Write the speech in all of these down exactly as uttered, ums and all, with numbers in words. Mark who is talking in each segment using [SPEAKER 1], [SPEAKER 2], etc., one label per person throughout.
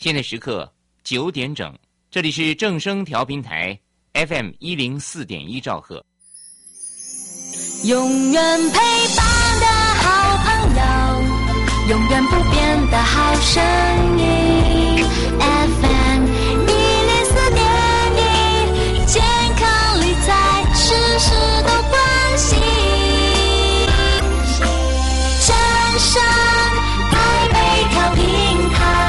[SPEAKER 1] 现在时刻九点整，这里是正声调频台 F M 一零四点一兆赫。
[SPEAKER 2] 永远陪伴的好朋友，永远不变的好声音 F M 一零四点一，健康理财事事都关心。正声台北调频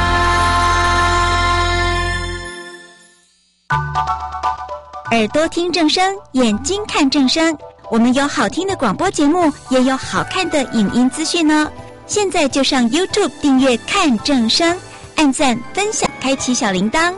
[SPEAKER 2] 台，
[SPEAKER 3] 耳朵听正声，眼睛看正声。我们有好听的广播节目，也有好看的影音资讯哦。现在就上 YouTube 订阅看正声，按赞分享，开启小铃铛。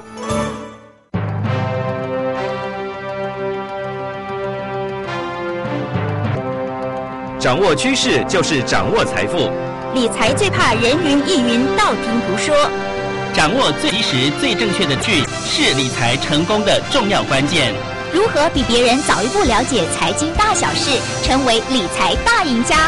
[SPEAKER 4] 掌握趋势就是掌握财富，
[SPEAKER 3] 理财最怕人云亦云，道听途说。
[SPEAKER 5] 掌握最及时、最正确的讯是理财成功的重要关键。
[SPEAKER 3] 如何比别人早一步了解财经大小事，成为理财大赢家？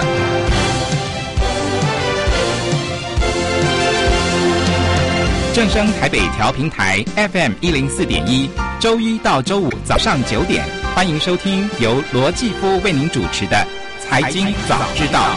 [SPEAKER 6] 正声台北调频台 F M 一零四点一，周一到周五早上九点，欢迎收听由罗继夫为您主持的《财经早知道》。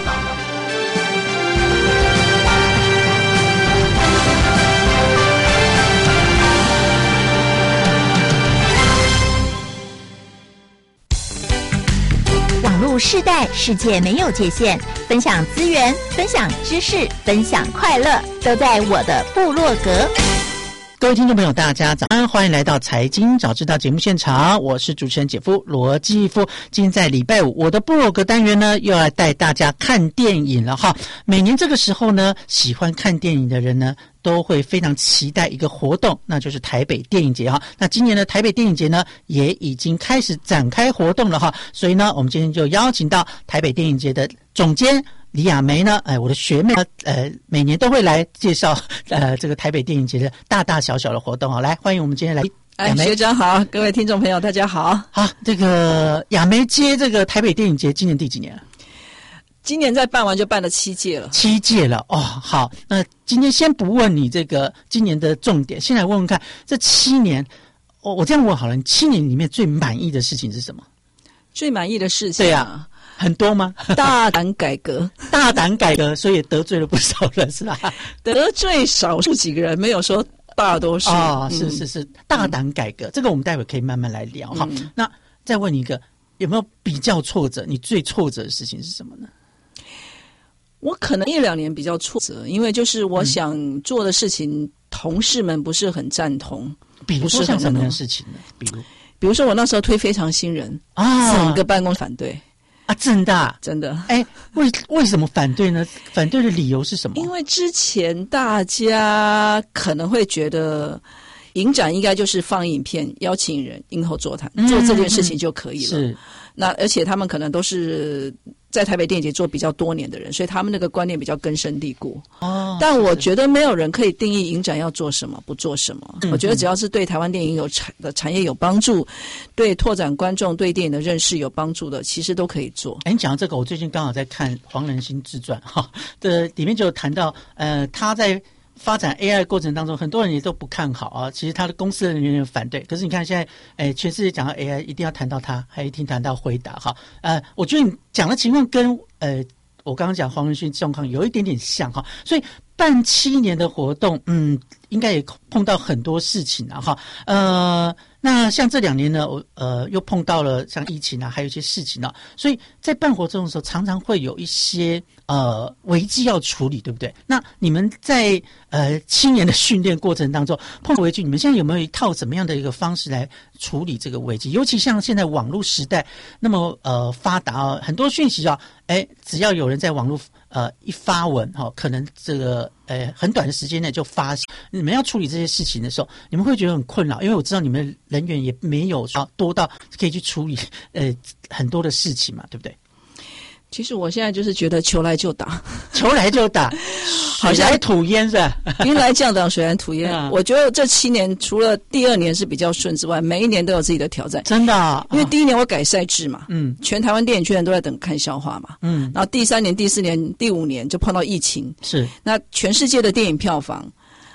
[SPEAKER 3] 网络世代，世界没有界限，分享资源，分享知识，分享快乐，都在我的部落格。
[SPEAKER 7] 各位听众朋友大家早安，欢迎来到财经早知道节目现场，我是主持人姐夫罗继夫。今天在礼拜五，我的部落格单元呢又要带大家看电影了哈。每年这个时候呢，喜欢看电影的人呢都会非常期待一个活动，那就是台北电影节哈。那今年的台北电影节呢也已经开始展开活动了哈，所以呢我们今天就邀请到台北电影节的总监李亚梅呢，哎，我的学妹呢，呃，每年都会来介绍呃这个台北电影节的大大小小的活动啊。来，欢迎我们今天来
[SPEAKER 8] 亚梅。哎，学长好，各位听众朋友大家好。
[SPEAKER 7] 好，这个亚梅接这个台北电影节今年第几年了？
[SPEAKER 8] 今年再办完就办了七届了。
[SPEAKER 7] 七届了哦。好，那今天先不问你这个今年的重点，先来问问看这七年，我、哦、我这样问好了，你七年里面最满意的事情是什么？
[SPEAKER 8] 最满意的事情？
[SPEAKER 7] 对啊。很多吗？
[SPEAKER 8] 大胆改革，
[SPEAKER 7] 大胆改革，所以也得罪了不少人，是吧？
[SPEAKER 8] 得罪少数几个人，没有说大多数。
[SPEAKER 7] 哦，是是是，大胆改革，嗯、这个我们待会可以慢慢来聊哈、嗯。那再问你一个，有没有比较挫折？你最挫折的事情是什么呢？
[SPEAKER 8] 我可能一两年比较挫折，因为就是我想做的事情，嗯、同事们不是很赞同。
[SPEAKER 7] 比如说像什么样的事情呢？比如，
[SPEAKER 8] 比如说我那时候推非常新人啊，整个办公反对。
[SPEAKER 7] 啊，真的、啊，
[SPEAKER 8] 真的，
[SPEAKER 7] 哎，为为什么反对呢？反对的理由是什么？
[SPEAKER 8] 因为之前大家可能会觉得，影展应该就是放影片、邀请人、映后座谈、嗯，做这件事情就可以了。是，那而且他们可能都是在台北电影节做比较多年的人，所以他们那个观念比较根深蒂固。哦，但我觉得没有人可以定义影展要做什么，不做什么。嗯、我觉得只要是对台湾电影有产的产业有帮助，对拓展观众对电影的认识有帮助的，其实都可以做。
[SPEAKER 7] 哎，你讲到这个，我最近刚好在看黄仁勋自传哈，的里面就有谈到，呃，他在发展 A I 过程当中，很多人也都不看好啊。其实他的公司人员也反对，可是你看现在，哎，全世界讲到 A I， 一定要谈到他，还一定谈到回答哈。呃，我觉得你讲的情况跟呃我刚刚讲黄仁勋状况有一点点像哈，所以办七年的活动，嗯，应该也碰到很多事情啊哈。呃，那像这两年呢，我呃又碰到了像疫情啊，还有一些事情啊，所以在办活动的时候，常常会有一些呃危机要处理，对不对？那你们在呃七年的训练过程当中碰到危机，你们现在有没有一套怎么样的一个方式来处理这个危机？尤其像现在网络时代那么呃发达啊，很多讯息啊，哎，只要有人在网络呃一发文哈、哦，可能这个呃很短的时间内就发，你们要处理这些事情的时候，你们会觉得很困扰，因为我知道你们人员也没有多到可以去处理呃很多的事情嘛，对不对？
[SPEAKER 8] 其实我现在就是觉得球来就打，
[SPEAKER 7] 球来就打，水来土淹是吧？
[SPEAKER 8] 兵来将挡，水来土淹。嗯、我觉得这七年除了第二年是比较顺之外，每一年都有自己的挑战。
[SPEAKER 7] 真的、啊，
[SPEAKER 8] 因为第一年我改赛制嘛，
[SPEAKER 7] 嗯，
[SPEAKER 8] 全台湾电影圈人都在等看笑话嘛，
[SPEAKER 7] 嗯，
[SPEAKER 8] 然后第三年、第四年、第五年就碰到疫情，
[SPEAKER 7] 是，
[SPEAKER 8] 那全世界的电影票房。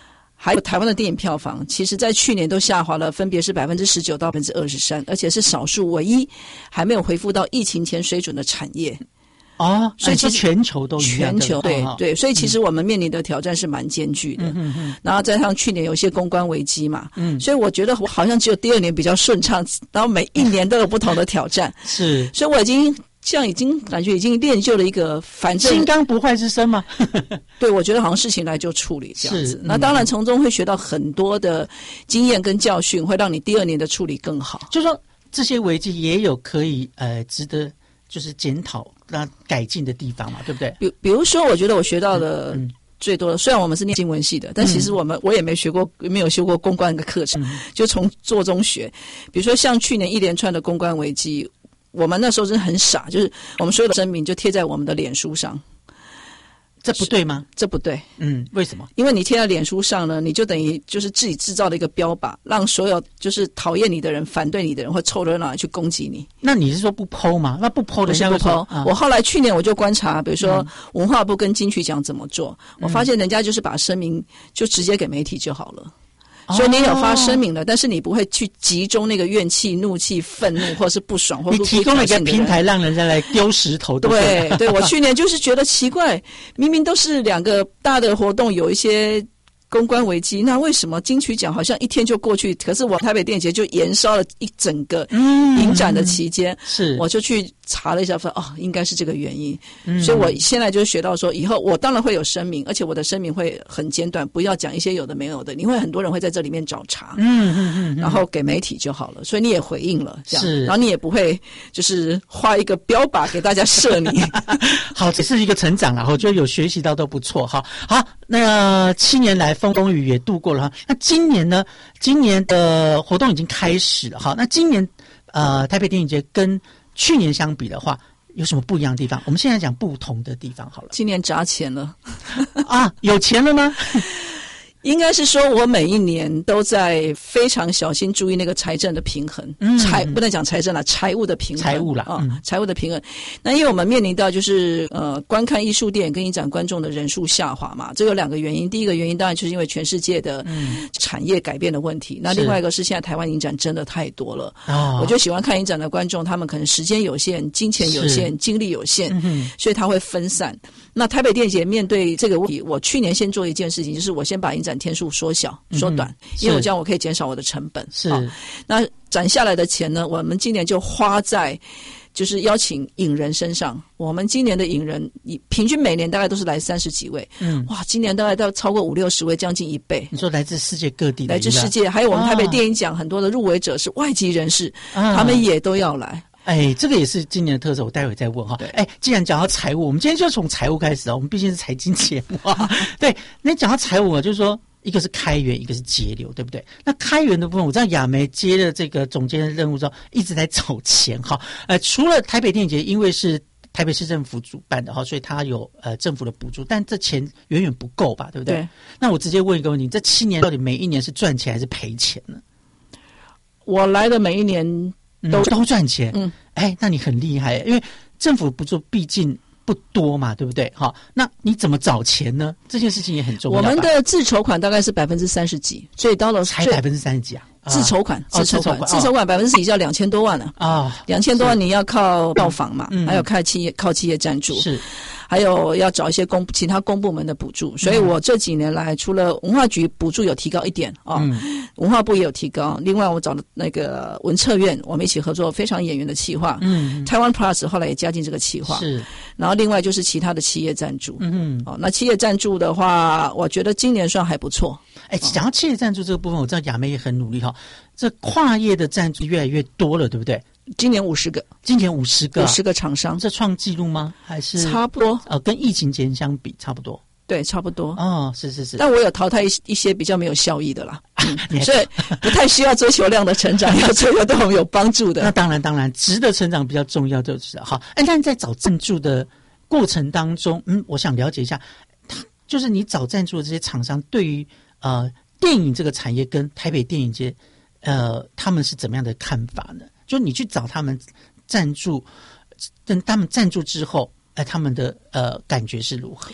[SPEAKER 8] 还有台湾的电影票房，其实在去年都下滑了，分别是百分之十九到百分之二十三，而且是少数唯一还没有恢复到疫情前水准的产业。
[SPEAKER 7] 哦，
[SPEAKER 8] 所以其实
[SPEAKER 7] 全球都一样的，
[SPEAKER 8] 全球对、
[SPEAKER 7] 哦、
[SPEAKER 8] 对，所以其实我们面临的挑战是蛮艰巨的。嗯嗯嗯。然后加上去年有一些公关危机嘛，嗯，所以我觉得我好像只有第二年比较顺畅，然后每一年都有不同的挑战。
[SPEAKER 7] 是，
[SPEAKER 8] 所以我已经这样已经感觉已经练就了一个反正
[SPEAKER 7] 金刚不坏之身嘛。
[SPEAKER 8] 对，我觉得好像事情来就处理这样子。
[SPEAKER 7] 嗯、
[SPEAKER 8] 那当然从中会学到很多的经验跟教训，会让你第二年的处理更好。
[SPEAKER 7] 就说这些危机也有可以呃值得就是检讨。那改进的地方嘛，对不对？
[SPEAKER 8] 比比如说，我觉得我学到的最多的，嗯嗯、虽然我们是念新闻系的，但其实我们、嗯、我也没学过，没有修过公关的课程，嗯、就从做中学。比如说，像去年一连串的公关危机，我们那时候真的很傻，就是我们所有的声明就贴在我们的脸书上。
[SPEAKER 7] 这不对吗？
[SPEAKER 8] 这不对。
[SPEAKER 7] 嗯，为什么？
[SPEAKER 8] 因为你贴在脸书上呢，你就等于就是自己制造了一个标靶，让所有就是讨厌你的人、反对你的人或凑热闹去攻击你。
[SPEAKER 7] 那你是说不 po 吗？那不 po 的
[SPEAKER 8] 是不 po、啊。我后来去年我就观察，比如说文化部跟金曲奖怎么做，嗯、我发现人家就是把声明就直接给媒体就好了。所以你有发声明了，哦、但是你不会去集中那个怨气、怒气、愤怒，或是不爽，或是
[SPEAKER 7] 你提供了一个平台，让人家来丢石头。
[SPEAKER 8] 对对，我去年就是觉得奇怪，明明都是两个大的活动，有一些公关危机，那为什么金曲奖好像一天就过去？可是我台北电影节就延烧了一整个影展的期间，
[SPEAKER 7] 嗯、是
[SPEAKER 8] 我就去查了一下，说哦，应该是这个原因。嗯、所以我现在就学到说，以后我当然会有声明，而且我的声明会很简短，不要讲一些有的没有的，因为很多人会在这里面找茬，
[SPEAKER 7] 嗯嗯嗯，
[SPEAKER 8] 然后给媒体就好了。所以你也回应了，这样，然后你也不会就是画一个标靶给大家射你。
[SPEAKER 7] 好，这是一个成长啦，我觉得有学习到都不错哈。好，那七年来风风雨也度过了哈。那今年呢？今年的活动已经开始了哈。那今年呃，台北电影节跟去年相比的话，有什么不一样的地方？我们现在讲不同的地方好了。
[SPEAKER 8] 今年砸钱了
[SPEAKER 7] 啊，有钱了吗？
[SPEAKER 8] 应该是说，我每一年都在非常小心注意那个财政的平衡，嗯、财不能讲财政啦，财务的平衡，
[SPEAKER 7] 财务啦
[SPEAKER 8] 啊，嗯、财务的平衡。那因为我们面临到就是呃，观看艺术电影跟影展观众的人数下滑嘛，这有两个原因。第一个原因当然就是因为全世界的产业改变的问题，嗯、那另外一个是现在台湾影展真的太多了，哦、我就喜欢看影展的观众，他们可能时间有限、金钱有限、精力有限，嗯、所以他会分散。那台北电影节面对这个问题，我去年先做一件事情，就是我先把影展天数缩小、缩短，嗯、因为我这样我可以减少我的成本。
[SPEAKER 7] 是，
[SPEAKER 8] 哦，那攒下来的钱呢，我们今年就花在就是邀请影人身上。我们今年的影人，平均每年大概都是来三十几位。嗯，哇，今年大概到超过五六十位，将近一倍。
[SPEAKER 7] 你说来自世界各地的，
[SPEAKER 8] 来自世界，还有我们台北电影奖很多的入围者是外籍人士，啊、他们也都要来。
[SPEAKER 7] 哎，这个也是今年的特色，我待会再问哈。哎，既然讲到财务，我们今天就从财务开始啊，我们毕竟是财经节目啊。对，那讲到财务啊，就是说一个是开源，一个是节流，对不对？那开源的部分，我知道亚梅接了这个总监的任务之后，一直在找钱哈。呃，除了台北电影节，因为是台北市政府主办的哈，所以它有呃政府的补助，但这钱远远不够吧，对不对？对。那我直接问一个问题：这七年到底每一年是赚钱还是赔钱呢？
[SPEAKER 8] 我来的每一年都、
[SPEAKER 7] 嗯、都赚钱，
[SPEAKER 8] 嗯，
[SPEAKER 7] 哎，那你很厉害，因为政府补助毕竟不多嘛，对不对？好，那你怎么找钱呢？这件事情也很重要。
[SPEAKER 8] 我们的自筹款大概是百分之三十几，所以到了
[SPEAKER 7] 才百分之三十几啊。
[SPEAKER 8] 自筹款，自筹款，自筹款百分之十要两千多万呢
[SPEAKER 7] 啊，
[SPEAKER 8] 两千多万你要靠到访嘛，嗯、还有靠企业靠企业赞助
[SPEAKER 7] 是。
[SPEAKER 8] 还有要找一些公其他公部门的补助，所以我这几年来，除了文化局补助有提高一点啊，哦嗯、文化部也有提高。另外，我找了那个文策院，我们一起合作非常演员的企划，嗯，台湾 Plus 后来也加进这个企划，
[SPEAKER 7] 是。
[SPEAKER 8] 然后另外就是其他的企业赞助，嗯，哦，那企业赞助的话，我觉得今年算还不错。
[SPEAKER 7] 哎，讲到企业赞助这个部分，我知道亚梅也很努力哈，这跨业的赞助越来越多了，对不对？
[SPEAKER 8] 今年五十个，
[SPEAKER 7] 今年五十个，
[SPEAKER 8] 五十个厂商，
[SPEAKER 7] 这创纪录吗？还是
[SPEAKER 8] 差不多？
[SPEAKER 7] 呃，跟疫情前相比，差不多。
[SPEAKER 8] 对，差不多。
[SPEAKER 7] 哦，是是是。
[SPEAKER 8] 但我有淘汰一一些比较没有效益的啦，嗯、所以不太需要追求量的成长，要追求对我们有帮助的。
[SPEAKER 7] 那当然，当然，值得成长比较重要，就是好。哎，但在找赞助的过程当中，嗯，我想了解一下，就是你找赞助的这些厂商，对于呃电影这个产业跟台北电影节，呃，他们是怎么样的看法呢？就你去找他们赞助，等他们赞助之后，哎，他们的呃感觉是如何？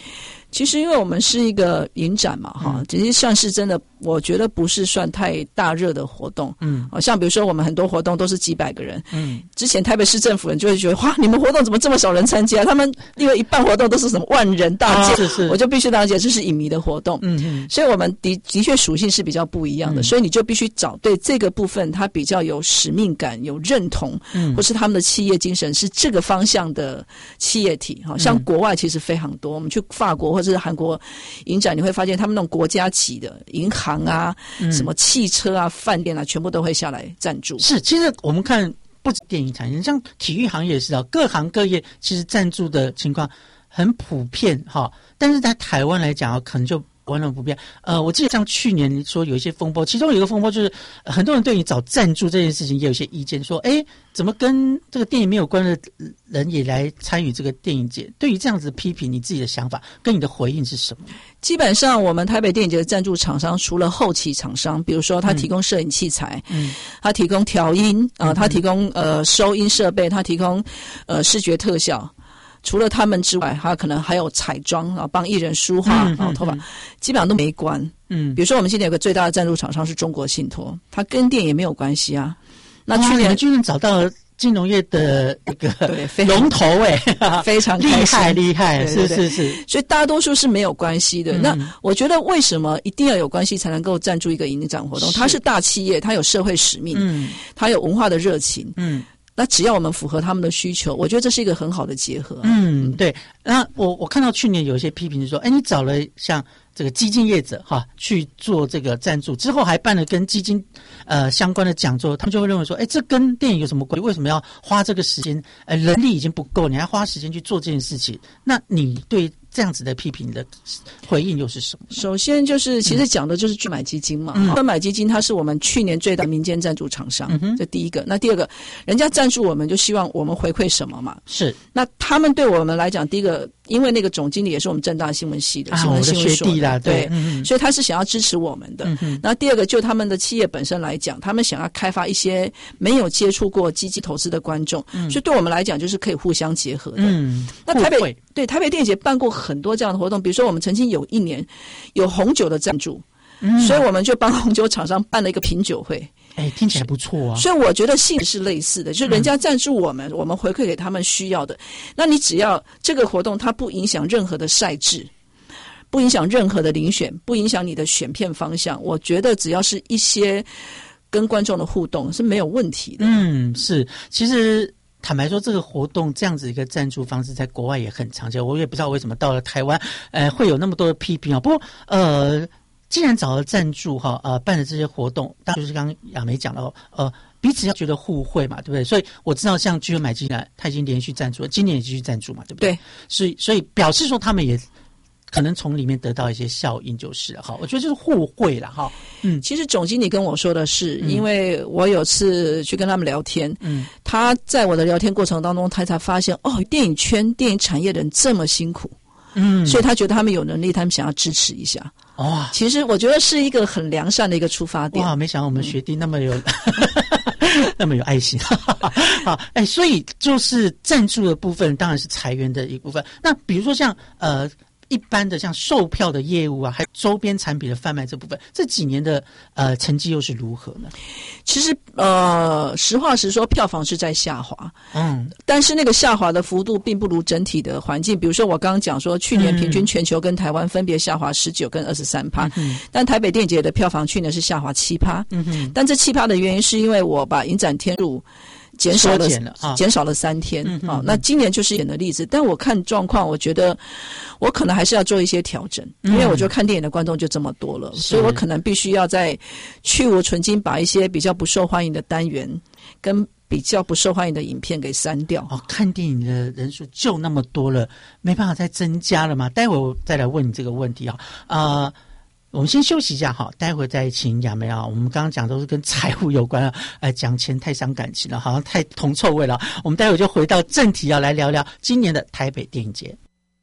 [SPEAKER 8] 其实因为我们是一个影展嘛，哈、嗯，其实算是真的，我觉得不是算太大热的活动，嗯，像比如说我们很多活动都是几百个人，嗯，之前台北市政府人就会觉得，哇，你们活动怎么这么少人参加？他们因为一办活动都是什么万人大件，啊、是是，我就必须了解这是影迷的活动，嗯嗯，所以我们的的确属性是比较不一样的，嗯、所以你就必须找对这个部分它比较有使命感、有认同，嗯，或是他们的企业精神是这个方向的企业体，哈，像国外其实非常多，我们去法国或者是韩国影展，你会发现他们那种国家级的银行啊、嗯、什么汽车啊、饭店啊，全部都会下来赞助。
[SPEAKER 7] 是，其实我们看不止电影产业，像体育行业也是啊，各行各业其实赞助的情况很普遍哈。但是在台湾来讲啊，可能就完全不变。呃，我记得像去年你说有一些风波，其中有一个风波就是、呃、很多人对你找赞助这件事情也有一些意见，说，哎，怎么跟这个电影没有关的人也来参与这个电影节？对于这样子的批评，你自己的想法跟你的回应是什么？
[SPEAKER 8] 基本上，我们台北电影节的赞助厂商，除了后期厂商，比如说他提供摄影器材，嗯，他提供调音啊、呃，他提供呃收音设备，他提供呃视觉特效。除了他们之外，他可能还有彩妆啊，帮艺人梳化啊、嗯、头发，基本上都没关。嗯，比如说我们今年有个最大的赞助厂商是中国信托，它跟电影也没有关系啊。那去年居然
[SPEAKER 7] 找到了金融业的一个龙头哎，
[SPEAKER 8] 非常
[SPEAKER 7] 厉害厉害，是是是。
[SPEAKER 8] 所以大多数是没有关系的。嗯、那我觉得为什么一定要有关系才能够赞助一个影展活动？它是大企业，它有社会使命，嗯，它有文化的热情，嗯。那只要我们符合他们的需求，我觉得这是一个很好的结合、啊。
[SPEAKER 7] 嗯，对。那我我看到去年有一些批评是说，哎，你找了像这个基金业者哈去做这个赞助，之后还办了跟基金呃相关的讲座，他们就会认为说，哎，这跟电影有什么关系？为什么要花这个时间？呃，人力已经不够，你还花时间去做这件事情？那你对这样子的批评的回应又是什么？
[SPEAKER 8] 首先就是，其实讲的就是去买基金嘛。去、嗯、买基金，它是我们去年最大民间赞助厂商，嗯、这第一个。那第二个，人家赞助我们，就希望我们回馈什么嘛？
[SPEAKER 7] 是。
[SPEAKER 8] 那他们对我们来讲，第一个，因为那个总经理也是我们政大新闻系的，新闻新闻所的，
[SPEAKER 7] 学弟啦，
[SPEAKER 8] 对，
[SPEAKER 7] 对嗯、
[SPEAKER 8] 所以他是想要支持我们的。嗯、然后第二个，就他们的企业本身来讲，他们想要开发一些没有接触过基金投资的观众，嗯、所以对我们来讲，就是可以互相结合的。嗯，那台北对台北电影节办过很多这样的活动，比如说我们曾经有一年有红酒的赞助，嗯、所以我们就帮红酒厂商办了一个品酒会。
[SPEAKER 7] 哎，听起来不错啊！
[SPEAKER 8] 所以我觉得性质是类似的，就是人家赞助我们，嗯、我们回馈给他们需要的。那你只要这个活动它不影响任何的赛制，不影响任何的遴选，不影响你的选片方向，我觉得只要是一些跟观众的互动是没有问题的。
[SPEAKER 7] 嗯，是，其实。坦白说，这个活动这样子一个赞助方式，在国外也很常见。我也不知道为什么到了台湾，呃，会有那么多的批评啊。不过，呃，既然找了赞助哈，呃，办的这些活动，当然就是刚刚亚梅讲了，呃，彼此要觉得互惠嘛，对不对？所以我知道，像聚合买基金，他已经连续赞助了，今年也继续赞助嘛，对不对？
[SPEAKER 8] 对。
[SPEAKER 7] 所以，所以表示说他们也。可能从里面得到一些效应，就是哈，我觉得就是互惠了哈。
[SPEAKER 8] 嗯，其实总经理跟我说的是，嗯、因为我有次去跟他们聊天，嗯，他在我的聊天过程当中，他才发现哦，电影圈、电影产业的人这么辛苦，嗯，所以他觉得他们有能力，他们想要支持一下。哇，其实我觉得是一个很良善的一个出发点。
[SPEAKER 7] 哇，没想到我们学弟那么有、嗯、那么有爱心。好，哎，所以就是赞助的部分，当然是裁员的一部分。那比如说像呃。一般的像售票的业务啊，还有周边产品的贩卖这部分，这几年的呃成绩又是如何呢？
[SPEAKER 8] 其实呃，实话实说，票房是在下滑，嗯，但是那个下滑的幅度并不如整体的环境。比如说我刚刚讲说，去年平均全球跟台湾分别下滑十九跟二十三趴，但台北电影节的票房去年是下滑七趴，嗯哼，但这七趴的原因是因为我把影展天数。减少了，了啊、减少了三天、嗯、啊。那今年就是演的例子，但我看状况，我觉得我可能还是要做一些调整，嗯、因为我觉得看电影的观众就这么多了，所以我可能必须要再去无存菁，把一些比较不受欢迎的单元跟比较不受欢迎的影片给删掉。
[SPEAKER 7] 哦，看电影的人数就那么多了，没办法再增加了嘛？待会我再来问你这个问题啊，啊、呃。我们先休息一下哈，待会再请亚梅啊。我们刚刚讲都是跟财务有关啊，呃，讲钱太伤感情了，好像太铜臭味了。我们待会就回到正题啊，来聊聊今年的台北电影节。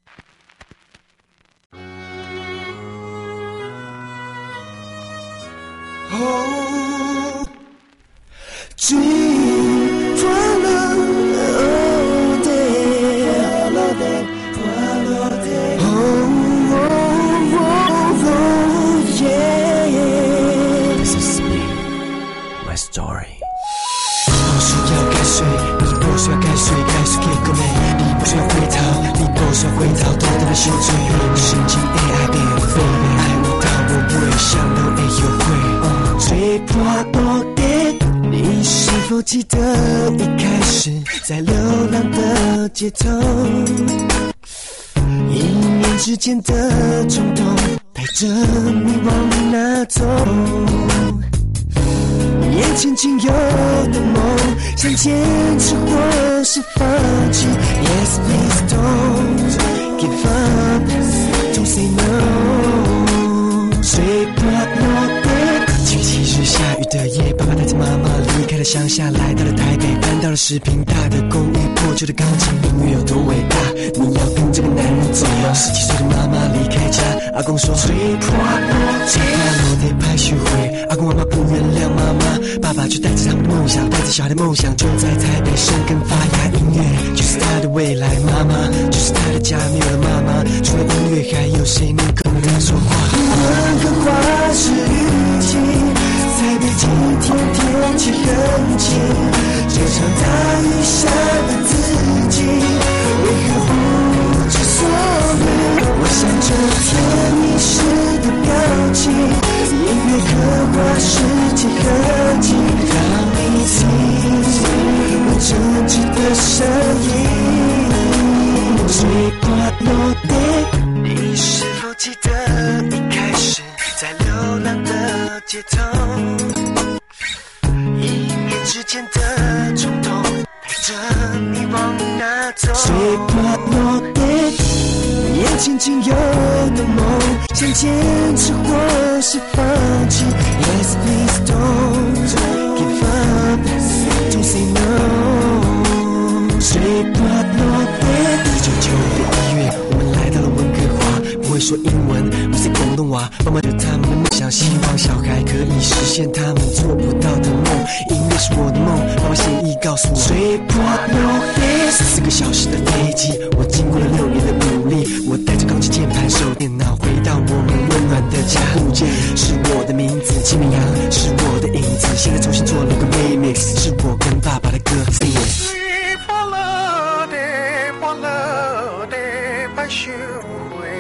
[SPEAKER 7] 哦，金团了，哦对，哦。
[SPEAKER 9] 否记得一开始在流浪的街头，一念之间的冲动带着你往哪走，眼前仅有的梦，想坚持或是放弃。 Yes please don't give up, don't say no。 随波落地，七七日下雨的夜，爸爸带着妈妈离开了乡下，来到了台北，搬到了十平大的公寓，破旧的钢琴，音乐有多伟大，你要跟这个男人走吗？十七岁的妈妈离开家，阿公说随波落地，随波落地拍续回，阿公妈妈不原谅妈妈，爸爸就带着他们的梦想，带着小孩的梦想，就在台北生根发芽。音乐就是他的未来，妈妈就是他的家，没有了妈妈，除了音乐，还有谁能跟他说话？问个话是雨季，台北今天天气很晴，这场大雨下的自己，为何不知所云？我想着甜蜜时的表情，音乐刻画世界和景，让你听我真挚的声音。随波落地，你是否记得一开始在流浪的街头，一念之间的冲动带着你往哪走，随波落地，眼前仅有的梦，想坚持或是放弃。 Yes please don't give up, don't say no。 随波落地，一九九五的一月，我们来到了温哥华，不会说英文，我是广东话，妈妈有他们的梦想，希望小孩可以实现他们做不到的梦。音乐是我的梦，妈妈协议告诉我，随波落地。四个小时的飞机，我经过了六年的努力，我带着钢琴、键盘、手电脑，回到我们温暖的家。物件是我的名字，清明阳是我的影子，现在重新做了个 remix， 是我跟爸爸的歌。随波落地，波落地拍续回。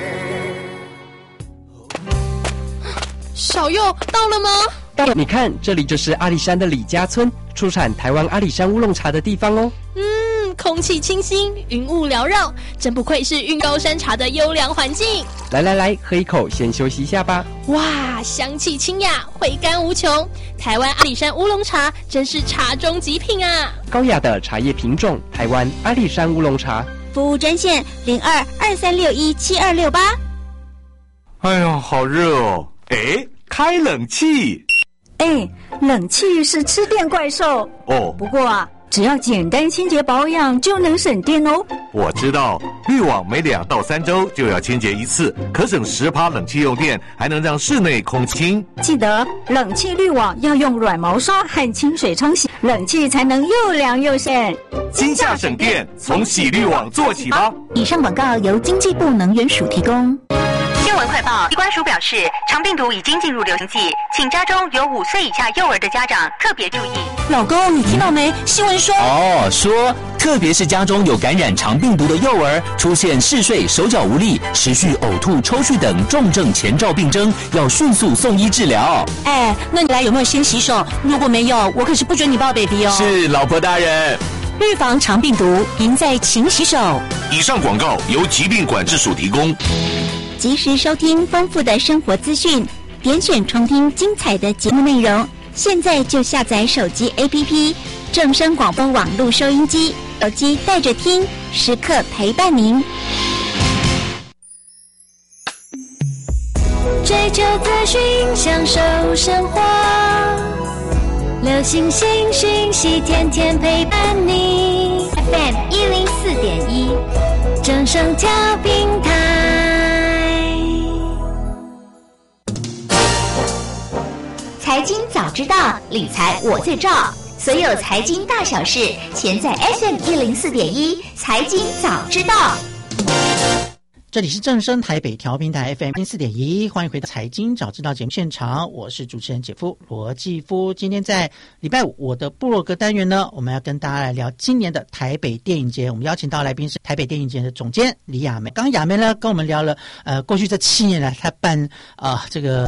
[SPEAKER 10] 小佑到了吗？
[SPEAKER 11] 到了，你看，这里就是阿里山的李家村，出产台湾阿里山乌龙茶的地方哦。
[SPEAKER 10] 嗯，空气清新，云雾缭绕，真不愧是韵高山茶的优良环境。
[SPEAKER 11] 来来来，喝一口，先休息一下吧。
[SPEAKER 10] 哇，香气清雅，回甘无穷。台湾阿里山乌龙茶真是茶中极品啊！
[SPEAKER 11] 高雅的茶叶品种，台湾阿里山乌龙茶。
[SPEAKER 3] 服务专线零二二三六一七二六八。
[SPEAKER 4] 哎呀，好热哦！哎，开冷气。
[SPEAKER 12] 哎，冷气是吃电怪兽
[SPEAKER 4] 哦。
[SPEAKER 12] 不过啊，只要简单清洁保养就能省电哦。
[SPEAKER 4] 我知道，滤网每两到三周就要清洁一次，可省十趴冷气用电，还能让室内空清。
[SPEAKER 12] 记得冷气滤网要用软毛刷和清水冲洗，冷气才能又凉又省。
[SPEAKER 4] 今夏省电，从洗滤网做起吧。
[SPEAKER 3] 以上广告由经济部能源署提供。
[SPEAKER 13] 新闻快报，机关署表示，肠病毒已经进入流行季，请家中有五岁以下幼儿的家长特别注意。
[SPEAKER 12] 老公，你听到没？新闻说
[SPEAKER 14] 哦，说特别是家中有感染肠病毒的幼儿，出现嗜睡、手脚无力、持续呕吐、抽搐等重症前兆病征，要迅速送医治疗。
[SPEAKER 12] 哎，那你来有没有先洗手？如果没有，我可是不准你抱 baby 哦。
[SPEAKER 14] 是，老婆大人。
[SPEAKER 12] 预防肠病毒，赢在勤洗手。
[SPEAKER 4] 以上广告由疾病管制署提供。
[SPEAKER 3] 及时收听丰富的生活资讯，点选重听精彩的节目内容。现在就下载手机 A P P 正声广播网络收音机，手机带着听，时刻陪伴您。
[SPEAKER 2] 追求资讯，享受生活，流行新讯息，天天陪伴你。F M 一零四点一，正声调频台。
[SPEAKER 15] 财经早知道，理财我最照。所有财经大小事，全在 F M 一零四点一财经早知道。
[SPEAKER 7] 这里是正声台北调频台 F M 一零四点一，欢迎回到财经早知道节目现场，我是主持人姐夫罗继夫。今天在礼拜五，我的部落格单元呢，我们要跟大家来聊今年的台北电影节。我们邀请到来宾是台北电影节的总监李亚梅。刚刚亚梅呢跟我们聊了，呃，过去这七年来他办啊、呃、这个。呃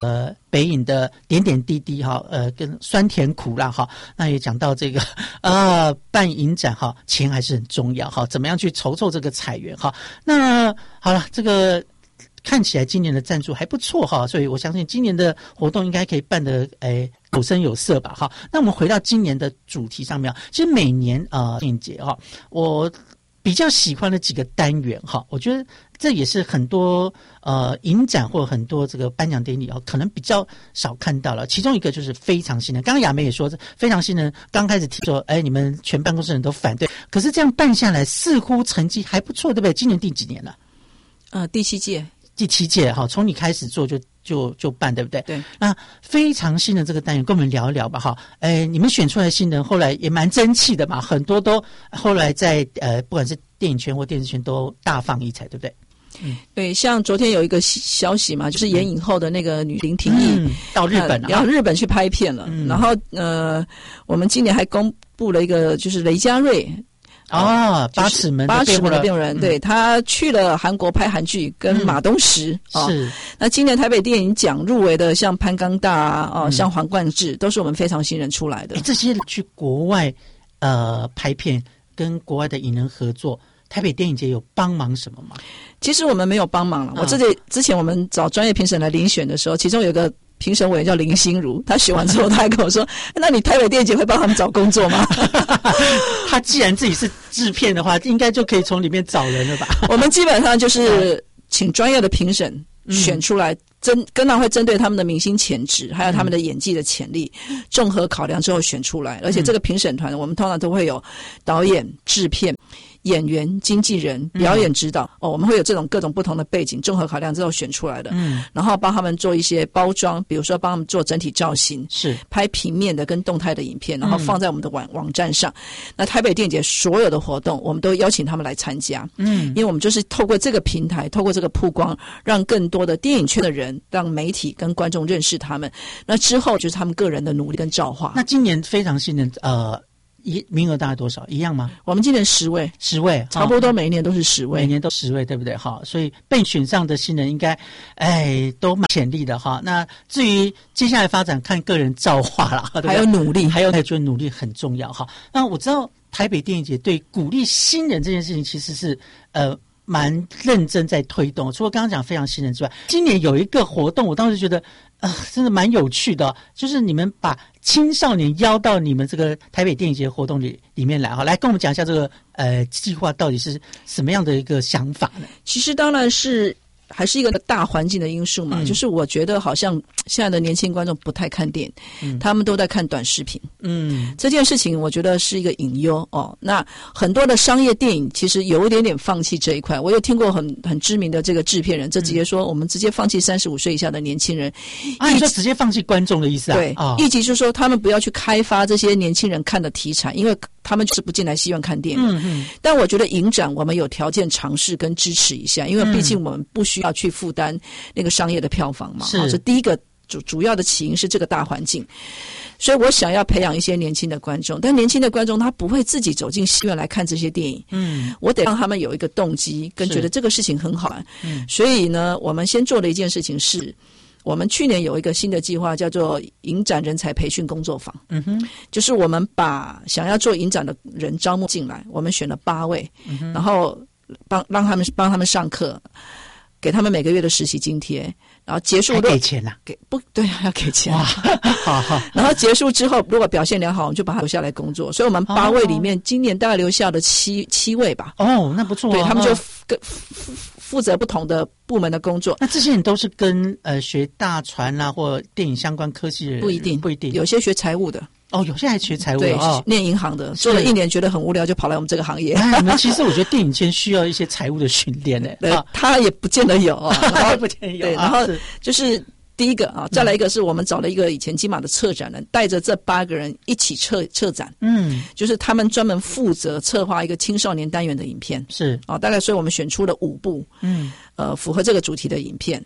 [SPEAKER 7] 北影的点点滴滴哈，呃，跟酸甜苦辣哈，那也讲到这个呃办影展哈，钱还是很重要哈，怎么样去筹措这个彩源哈？那好了，这个看起来今年的赞助还不错哈，所以我相信今年的活动应该可以办得诶有声有色吧哈。那我们回到今年的主题上面，其实每年呃电影节哈，我比较喜欢的几个单元哈，我觉得这也是很多呃影展或很多这个颁奖典礼啊，可能比较少看到了。其中一个就是非常新人，刚刚亚梅也说，非常新人刚开始提说，哎，你们全办公室人都反对，可是这样办下来，似乎成绩还不错，对不对？今年第几年了？
[SPEAKER 8] 呃，第七届。
[SPEAKER 7] 第七届哈，从你开始做就就就办，对不对？
[SPEAKER 8] 对。
[SPEAKER 7] 那非常新的这个单元，跟我们聊一聊吧哈。哎，你们选出来的新人，后来也蛮争气的嘛，很多都后来在呃，不管是电影圈或电视圈都大放异彩，对不对？
[SPEAKER 8] 嗯，对，像昨天有一个消息嘛，就是演影后的那个女林廷义、
[SPEAKER 7] 嗯、到日本了、啊，
[SPEAKER 8] 然后日本去拍片了。嗯、然后呃，我们今年还公布了一个，就是雷佳瑞。
[SPEAKER 7] 哦，八尺门
[SPEAKER 8] 八尺门的病人，对、嗯、他去了韩国拍韩剧，跟马东石、嗯哦、是。那今年台北电影奖入围的，像潘刚大啊，哦，嗯、像黄冠志，都是我们非常新人出来的。
[SPEAKER 7] 这些去国外呃拍片，跟国外的影人合作，台北电影节有帮忙什么吗？
[SPEAKER 8] 其实我们没有帮忙了。我这里之前我们找专业评审来遴选的时候，其中有个评审委员叫林心如，他选完之后，他还跟我说：“那你台北电影节会帮他们找工作吗？”
[SPEAKER 7] 他既然自己是制片的话，应该就可以从里面找人了吧？
[SPEAKER 8] 我们基本上就是请专业的评审选出来，针跟常会针对他们的明星潜质，还有他们的演技的潜力，综合考量之后选出来。而且这个评审团，我们通常都会有导演、制片、演员、经纪人、表演指导、嗯、哦，我们会有这种各种不同的背景，综合考量之后选出来的。嗯，然后帮他们做一些包装，比如说帮他们做整体造型，
[SPEAKER 7] 是
[SPEAKER 8] 拍平面的跟动态的影片，然后放在我们的网、嗯、网站上。那台北电影节所有的活动，我们都邀请他们来参加。嗯，因为我们就是透过这个平台，透过这个曝光，让更多的电影圈的人，让媒体跟观众认识他们。那之后就是他们个人的努力跟造化。
[SPEAKER 7] 那今年非常新的呃。一名额大概多少？一样吗？
[SPEAKER 8] 我们今年十位，
[SPEAKER 7] 十位，
[SPEAKER 8] 差不多每一年都是十位，
[SPEAKER 7] 每年都十位，对不对？哈，所以被选上的新人应该，哎，都蛮潜力的哈。那至于接下来发展，看个人造化啦，
[SPEAKER 8] 还有努力，
[SPEAKER 7] 还有我觉得努力很重要哈。那我知道台北电影节对鼓励新人这件事情，其实是呃。蛮认真在推动，除了刚刚讲非常新人之外，今年有一个活动，我当时觉得，呃，真的蛮有趣的，就是你们把青少年邀到你们这个台北电影节活动里里面来，哈，来跟我们讲一下这个呃计划到底是什么样的一个想法呢？
[SPEAKER 8] 其实当然是。还是一个大环境的因素嘛、嗯、就是我觉得好像现在的年轻观众不太看电影、嗯、他们都在看短视频。嗯，这件事情我觉得是一个隐忧哦。那很多的商业电影其实有一点点放弃这一块。我有听过很很知名的这个制片人，这直接说我们直接放弃三十五岁以下的年轻人。
[SPEAKER 7] 啊，你说直接放弃观众的意思啊？
[SPEAKER 8] 对，哦、一级就是说他们不要去开发这些年轻人看的题材，因为他们就是不进来戏院看电影。嗯嗯。但我觉得影展我们有条件尝试跟支持一下，因为毕竟我们不需要去负担那个商业的票房嘛。是。这第一个主主要的起因是这个大环境，所以我想要培养一些年轻的观众，但年轻的观众他不会自己走进戏院来看这些电影。嗯。我得让他们有一个动机，跟觉得这个事情很好玩。嗯。所以呢，我们先做的一件事情是。我们去年有一个新的计划，叫做影展人才培训工作坊。嗯哼，就是我们把想要做影展的人招募进来，我们选了八位，嗯、然后帮让他们帮他们上课，给他们每个月的实习津贴，然后结束
[SPEAKER 7] 还给钱呐、啊？
[SPEAKER 8] 给不对啊，要给钱。哇，好好。然后结束之后，如果表现良好，我们就把他留下来工作。所以我们八位里面，哦、今年大概留下了七七位吧。
[SPEAKER 7] 哦，那不错、啊。
[SPEAKER 8] 对，他们就跟。哦负责不同的部门的工作，
[SPEAKER 7] 那这些人都是跟呃学大传啦、啊、或电影相关科技的人，
[SPEAKER 8] 不一定，
[SPEAKER 7] 不一定，
[SPEAKER 8] 有些学财务的。
[SPEAKER 7] 哦，有些还学财务的，
[SPEAKER 8] 对，
[SPEAKER 7] 哦、
[SPEAKER 8] 念银行的，做了一年觉得很无聊，就跑来我们这个行业。
[SPEAKER 7] 哎，那其实我觉得电影圈需要一些财务的训练呢。
[SPEAKER 8] 对，啊、他也不见得有，
[SPEAKER 7] 然后不见得有。
[SPEAKER 8] 对，然后就是。第一个啊，再来一个是我们找了一个以前金马的策展人，带着这八个人一起策策展。嗯，就是他们专门负责策划一个青少年单元的影片。是啊，大概所以我们选出了五部，嗯，呃，符合这个主题的影片。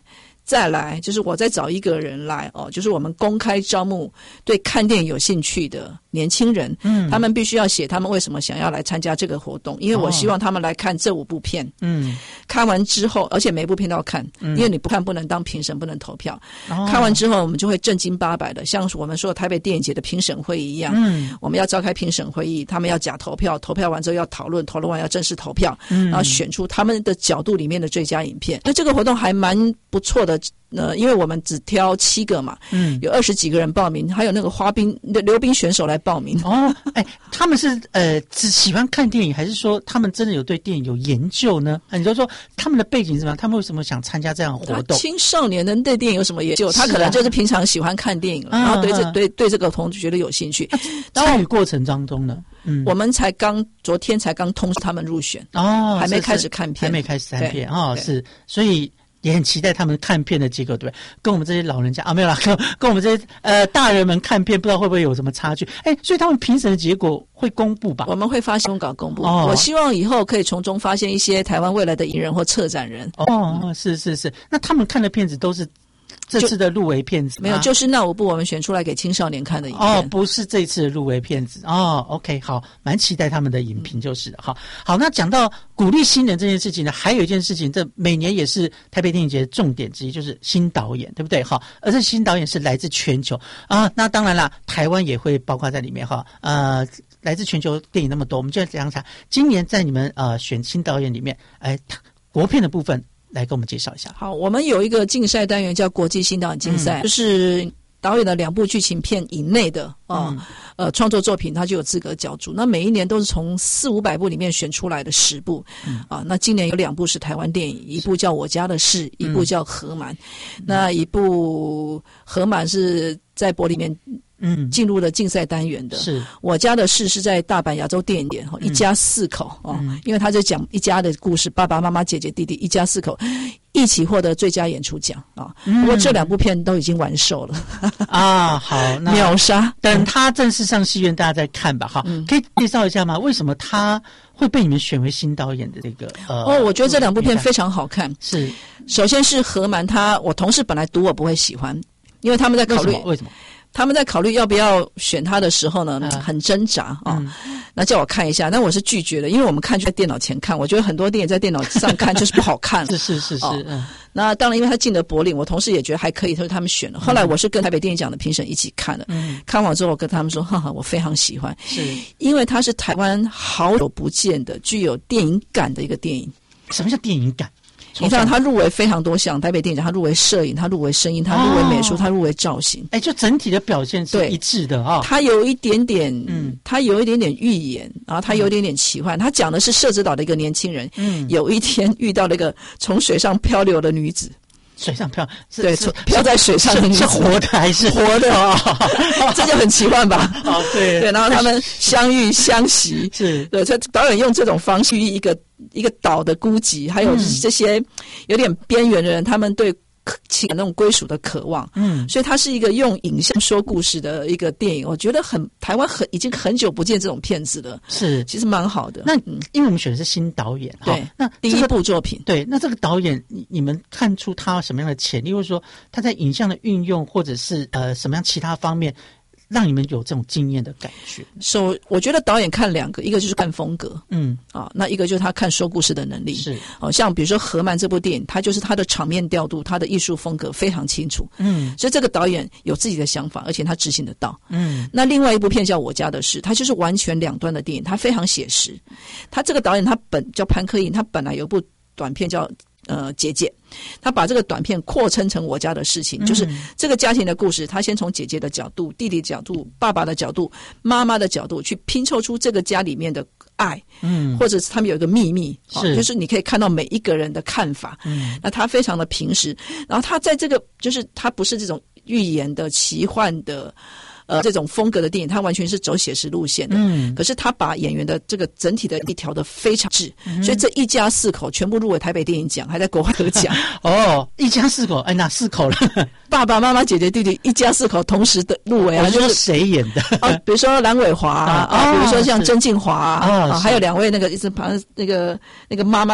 [SPEAKER 8] 再来就是我再找一个人来哦，就是我们公开招募对看电影有兴趣的年轻人，嗯，他们必须要写他们为什么想要来参加这个活动，因为我希望他们来看这五部片，嗯，看完之后，而且每部片都要看，嗯，因为你不看不能当评审，不能投票，哦，看完之后我们就会正经八百的，像我们说台北电影节的评审会议一样，嗯，我们要召开评审会议，他们要假投票，投票完之后要讨论，讨论完要正式投票，嗯，然后选出他们的角度里面的最佳影片。那这个活动还蛮不错的。呃，因为我们只挑七个嘛，嗯，有二十几个人报名，还有那个滑冰、溜冰选手来报名。
[SPEAKER 7] 哦，哎，他们是呃只喜欢看电影，还是说他们真的有对电影有研究呢？啊，你就说他们的背景是什么？他们为什么想参加这样的活动？
[SPEAKER 8] 青少年人对电影有什么研究？他可能就是平常喜欢看电影了，啊，然后对这、啊、对对这个同学觉得有兴趣。
[SPEAKER 7] 参与过程当中呢？嗯，
[SPEAKER 8] 我们才刚昨天才刚通知他们入选哦，还没开始看片，
[SPEAKER 7] 还没开始看片哦，是，所以也很期待他们看片的结果，对不对？跟我们这些老人家啊，没有啦，跟跟我们这些呃大人们看片，不知道会不会有什么差距？哎，所以他们评审的结果会公布吧？
[SPEAKER 8] 我们会发新闻稿公布。哦，我希望以后可以从中发现一些台湾未来的影人或策展人。
[SPEAKER 7] 哦，嗯，是是是，那他们看的片子都是这次的入围片子？
[SPEAKER 8] 没有，就是那五部我们选出来给青少年看的影片。
[SPEAKER 7] 哦，不是这次的入围片子。哦 ，OK， 好，蛮期待他们的影评就是了。好，好，那讲到鼓励新人这件事情呢，还有一件事情，这每年也是台北电影节的重点之一，就是新导演，对不对？好，而这新导演是来自全球啊，那当然啦，台湾也会包括在里面哈。呃，来自全球电影那么多，我们就要讲讲今年在你们呃选新导演里面，哎，国片的部分。来跟我们介绍一下。
[SPEAKER 8] 好，我们有一个竞赛单元叫国际新导演竞赛，嗯，就是导演的两部剧情片以内的啊，嗯，呃创作作品，他就有资格角逐。那每一年都是从四五百部里面选出来的十部，嗯，啊，那今年有两部是台湾电影，一部叫《我家的事》，一部叫《河满》。嗯，那一部《河满》是在柏林里面。嗯，进入了竞赛单元的。是我家的事是在大阪亚洲电影节，一家四口哦，嗯，因为他在讲一家的故事，爸爸妈妈姐姐弟弟一家四口一起获得最佳演出奖啊。嗯，不过这两部片都已经完售了
[SPEAKER 7] 啊。好，那
[SPEAKER 8] 秒杀，
[SPEAKER 7] 等他正式上戏院，大家再看吧。哈，嗯，可以介绍一下吗？为什么他会被你们选为新导演的这个？呃，
[SPEAKER 8] 哦，我觉得这两部片非常好看。
[SPEAKER 7] 是，
[SPEAKER 8] 首先是河满，他我同事本来读我不会喜欢，因为他们在考虑
[SPEAKER 7] 为什么？为什么？
[SPEAKER 8] 他们在考虑要不要选他的时候呢，很挣扎啊，嗯，那叫我看一下，那我是拒绝的，因为我们看就在电脑前看，我觉得很多电影在电脑上看就是不好看。
[SPEAKER 7] 是是是是，哦，嗯。
[SPEAKER 8] 那当然，因为他进了柏林，我同事也觉得还可以，所以他们选了。后来我是跟台北电影奖的评审一起看的，嗯，看完之后我跟他们说，哈哈，我非常喜欢，是因为它是台湾好久不见的具有电影感的一个电影。
[SPEAKER 7] 什么叫电影感？
[SPEAKER 8] 你看，他入围非常多项，台北电影奖他入围摄影，他入围声音，他入围美术，他入围造型。
[SPEAKER 7] 哎，就整体的表现是一致的啊。
[SPEAKER 8] 他有一点点，嗯，他有一点点预言，然后他有一点点奇幻。他讲的是社子岛的一个年轻人，嗯，有一天遇到了一个从水上漂流的女子。
[SPEAKER 7] 水上漂，
[SPEAKER 8] 对，漂在水上的女子
[SPEAKER 7] 是活的还是
[SPEAKER 8] 活的？哦，这就很奇幻吧？
[SPEAKER 7] 哦，对
[SPEAKER 8] 对，然后他们相遇相惜，
[SPEAKER 7] 是
[SPEAKER 8] 对。所以导演用这种方式，一个一个岛的孤寂，还有这些有点边缘的人，他们对情感那种归属的渴望，嗯，所以它是一个用影像说故事的一个电影，我觉得很台湾很已经很久不见这种片子了，
[SPEAKER 7] 是
[SPEAKER 8] 其实蛮好的。
[SPEAKER 7] 那因为我们选的是新导演，
[SPEAKER 8] 对，
[SPEAKER 7] 那
[SPEAKER 8] 第一部作品，
[SPEAKER 7] 对，那这个导演你你们看出他什么样的潜力，或者说他在影像的运用，或者是呃什么样其他方面？让你们有这种经验的感觉。
[SPEAKER 8] so, 我觉得导演看两个，一个就是看风格，嗯啊，那一个就是他看说故事的能力。是，哦，像比如说《河满》这部电影，他就是他的场面调度，他的艺术风格非常清楚，嗯，所以这个导演有自己的想法，而且他执行得到，嗯。那另外一部片叫《我家的事》，他就是完全两端的电影，他非常写实。他这个导演他本叫潘克印，他本来有部短片叫。呃，姐姐，他把这个短片扩称成我家的事情，嗯，就是这个家庭的故事。他先从姐姐的角度、弟弟的角度、爸爸的角度、妈妈的角度去拼凑出这个家里面的爱，嗯，或者是他们有一个秘密，是，哦，就是你可以看到每一个人的看法，嗯，那他非常的平实，然后他在这个就是他不是这种寓言的、奇幻的。呃，这种风格的电影，它完全是走写实路线的。嗯，可是他把演员的这个整体的一调的非常质，嗯，所以这一家四口全部入围台北电影奖，还在国外得奖。
[SPEAKER 7] 哦，一家四口，哎，哪四口了？
[SPEAKER 8] 爸爸妈妈、姐姐、弟弟，一家四口同时的入围啊！
[SPEAKER 7] 就是谁演的？
[SPEAKER 8] 啊，比如说蓝伟华啊，啊，比如说像曾静华啊，啊，还有两位那个一直旁那个那个妈妈跟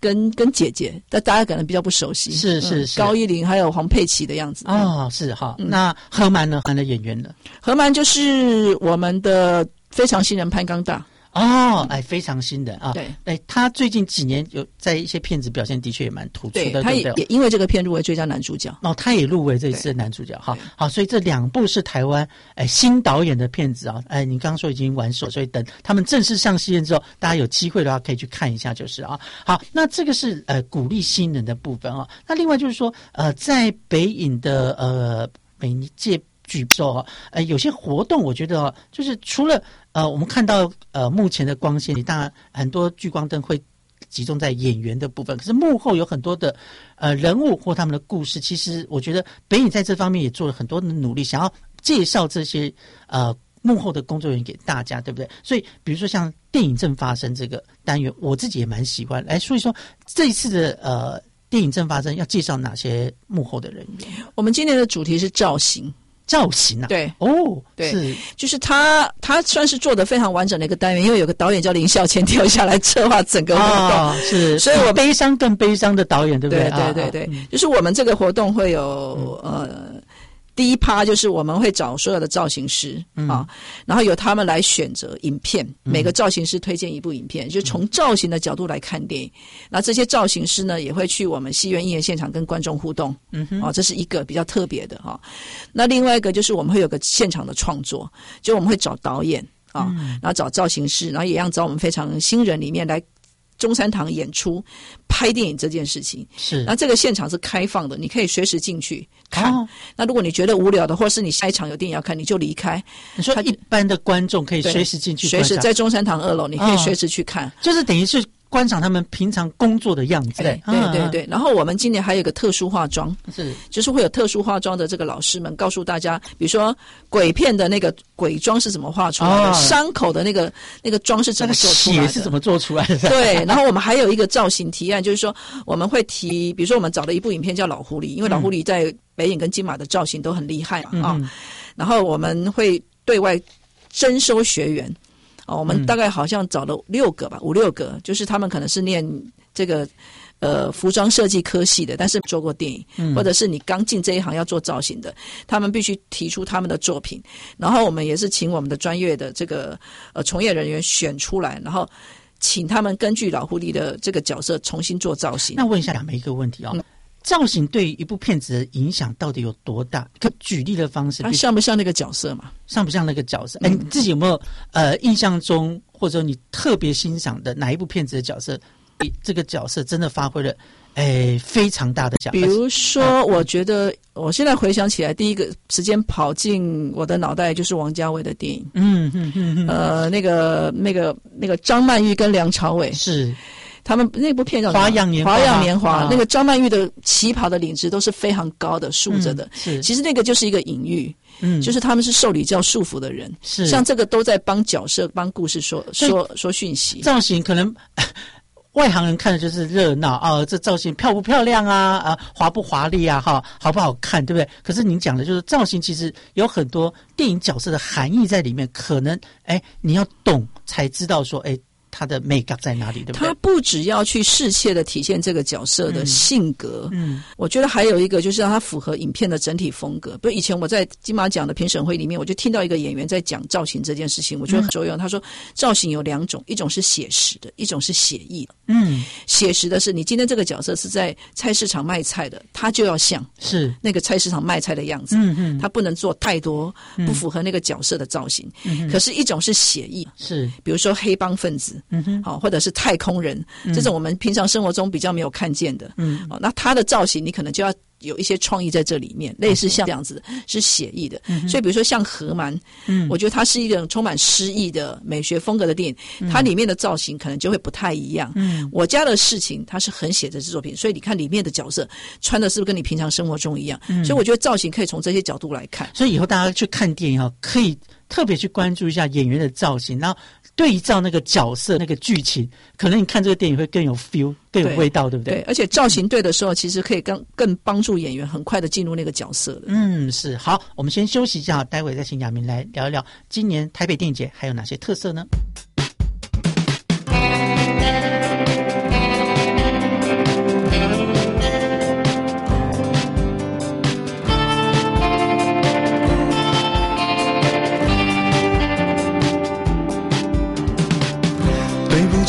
[SPEAKER 8] 跟跟姐姐，但大家可能比较不熟悉。
[SPEAKER 7] 是是是，
[SPEAKER 8] 嗯、高一玲还有黄佩琪的样子。
[SPEAKER 7] 哦，是哈。嗯、那何蛮呢？何蛮的演员呢？
[SPEAKER 8] 何蛮就是我们的非常新人潘刚大。
[SPEAKER 7] 哦，哎，非常新的啊！
[SPEAKER 8] 对，
[SPEAKER 7] 哎，他最近几年有在一些片子表现的确也蛮突出的，
[SPEAKER 8] 对，他也
[SPEAKER 7] 对对
[SPEAKER 8] 也因为这个片入围最佳男主角。
[SPEAKER 7] 哦，他也入围这一次的男主角，好好，所以这两部是台湾哎新导演的片子啊，哎，你刚刚说已经完手，所以等他们正式上戏院之后，大家有机会的话可以去看一下，就是啊。好，那这个是呃鼓励新人的部分啊。那另外就是说，呃，在北影的呃每一届举办呃有些活动，我觉得、啊、就是除了呃我们看到呃目前的光线里，当然很多聚光灯会集中在演员的部分，可是幕后有很多的呃人物或他们的故事，其实我觉得北影在这方面也做了很多的努力，想要介绍这些呃幕后的工作人员给大家，对不对？所以比如说像电影正发生这个单元，我自己也蛮喜欢。来说一说这一次的呃电影正发生要介绍哪些幕后的人员？
[SPEAKER 8] 我们今年的主题是造型。
[SPEAKER 7] 造型啊，
[SPEAKER 8] 对，
[SPEAKER 7] 哦，
[SPEAKER 8] 对，
[SPEAKER 7] 是，
[SPEAKER 8] 就是他，他算是做的非常完整的一个单元，因为有个导演叫林孝谦跳下来策划整个活动，
[SPEAKER 7] 哦、是，
[SPEAKER 8] 所以我
[SPEAKER 7] 悲伤更悲伤的导演，对不对？
[SPEAKER 8] 对对对对，啊、就是我们这个活动会有、嗯、呃。第一趴就是我们会找所有的造型师、嗯、啊，然后由他们来选择影片，嗯、每个造型师推荐一部影片，就从造型的角度来看电影。那这些造型师呢，也会去我们戏院映演现场跟观众互动，嗯哼，啊，这是一个比较特别的哈、啊。那另外一个就是我们会有个现场的创作，就我们会找导演啊，嗯、然后找造型师，然后也让找我们非常新人里面来。中山堂演出拍电影这件事情
[SPEAKER 7] 是，
[SPEAKER 8] 那这个现场是开放的，你可以随时进去看、哦。那如果你觉得无聊的，或是你下一场有电影要看，你就离开。
[SPEAKER 7] 你说一般的观众可以随时进去观赏，
[SPEAKER 8] 随时在中山堂二楼，你可以随时去看，哦、
[SPEAKER 7] 就是等于是观赏他们平常工作的样子。
[SPEAKER 8] 对对对对。然后我们今年还有一个特殊化妆，
[SPEAKER 7] 是，
[SPEAKER 8] 就是会有特殊化妆的这个老师们告诉大家，比如说鬼片的那个鬼妆是怎么画出来的，伤、哦、口的那个那个妆是怎么做出来的，
[SPEAKER 7] 那个血是怎么做出来的。
[SPEAKER 8] 对。然后我们还有一个造型提案，就是说我们会提，比如说我们找了一部影片叫《老狐狸》，因为老狐狸在北影跟金马的造型都很厉害嘛啊、嗯哦，然后我们会对外征收学员。哦，我们大概好像找了六个吧，嗯、五六个，就是他们可能是念这个呃服装设计科系的，但是做过电影，嗯、或者是你刚进这一行要做造型的，他们必须提出他们的作品，然后我们也是请我们的专业的这个呃从业人员选出来，然后请他们根据老狐狸的这个角色重新做造型。
[SPEAKER 7] 那问一下两位一个问题哦。嗯，造型对于一部片子的影响到底有多大？可举例的方式，
[SPEAKER 8] 它像不像那个角色嘛？
[SPEAKER 7] 像不像那个角色？哎、嗯，你自己有没有呃印象中，或者你特别欣赏的哪一部片子的角色？这个角色真的发挥了哎非常大的价值。
[SPEAKER 8] 比如说，我觉得我现在回想起来，第一个时间跑进我的脑袋就是王家卫的电影。
[SPEAKER 7] 嗯嗯嗯嗯。
[SPEAKER 8] 呃，那个那个那个张曼玉跟梁朝伟
[SPEAKER 7] 是。
[SPEAKER 8] 他们那部片叫《
[SPEAKER 7] 花样年华》，
[SPEAKER 8] 花样年华，那个张曼玉的旗袍的领子都是非常高的，竖着的。
[SPEAKER 7] 嗯、是，
[SPEAKER 8] 其实那个就是一个隐喻，嗯，就是他们是受礼教束缚的人，
[SPEAKER 7] 是
[SPEAKER 8] 像这个都在帮角色、帮故事说说说讯息。
[SPEAKER 7] 造型可能外行人看的就是热闹啊，这造型漂不漂亮啊，啊，华不华丽啊，哈，好不好看，对不对？可是您讲的就是造型，其实有很多电影角色的含义在里面，可能哎，你要懂才知道说，哎。他的美感在哪里，对不对？
[SPEAKER 8] 他不只要去适切的体现这个角色的性格，
[SPEAKER 7] 嗯，
[SPEAKER 8] 我觉得还有一个就是让他符合影片的整体风格。不是以前我在金马奖的评审会里面，我就听到一个演员在讲造型这件事情，我觉得很受用。嗯、他说造型有两种，一种是写实的，一种是写意的。
[SPEAKER 7] 嗯，
[SPEAKER 8] 写实的是你今天这个角色是在菜市场卖菜的，他就要像
[SPEAKER 7] 是那
[SPEAKER 8] 个菜市场卖菜的样子，
[SPEAKER 7] 嗯嗯，
[SPEAKER 8] 他不能做太多不符合那个角色的造型。
[SPEAKER 7] 嗯、
[SPEAKER 8] 可是一种是写意，
[SPEAKER 7] 是
[SPEAKER 8] 比如说黑帮分子，
[SPEAKER 7] 嗯哼，
[SPEAKER 8] 好、哦、或者是太空人，
[SPEAKER 7] 嗯、
[SPEAKER 8] 这种我们平常生活中比较没有看见的，
[SPEAKER 7] 嗯，
[SPEAKER 8] 哦，那他的造型你可能就要有一些创意在这里面，类似像这样子的是写意的，
[SPEAKER 7] 嗯、
[SPEAKER 8] 所以比如说像荷蛮，
[SPEAKER 7] 嗯，
[SPEAKER 8] 我觉得它是一种充满诗意的美学风格的电影，
[SPEAKER 7] 嗯、
[SPEAKER 8] 它里面的造型可能就会不太一样。
[SPEAKER 7] 嗯，
[SPEAKER 8] 我家的事情它是很写实的作品，所以你看里面的角色穿的是不是跟你平常生活中一样？
[SPEAKER 7] 嗯，
[SPEAKER 8] 所以我觉得造型可以从这些角度来看。
[SPEAKER 7] 所以以后大家去看电影啊，可以特别去关注一下演员的造型，然后对照那个角色、那个剧情，可能你看这个电影会更有 feel、更有味道，对不对？
[SPEAKER 8] 对，而且造型对的时候，其实可以更更帮助演员很快的进入那个角色的。
[SPEAKER 7] 嗯，是。好，我们先休息一下，待会再请亚明来聊一聊今年台北电影节还有哪些特色呢？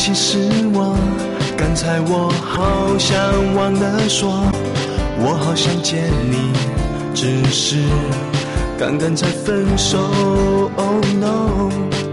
[SPEAKER 9] 其实我刚才我好像忘了说，我好想见你，只是刚刚才分手。 Oh no，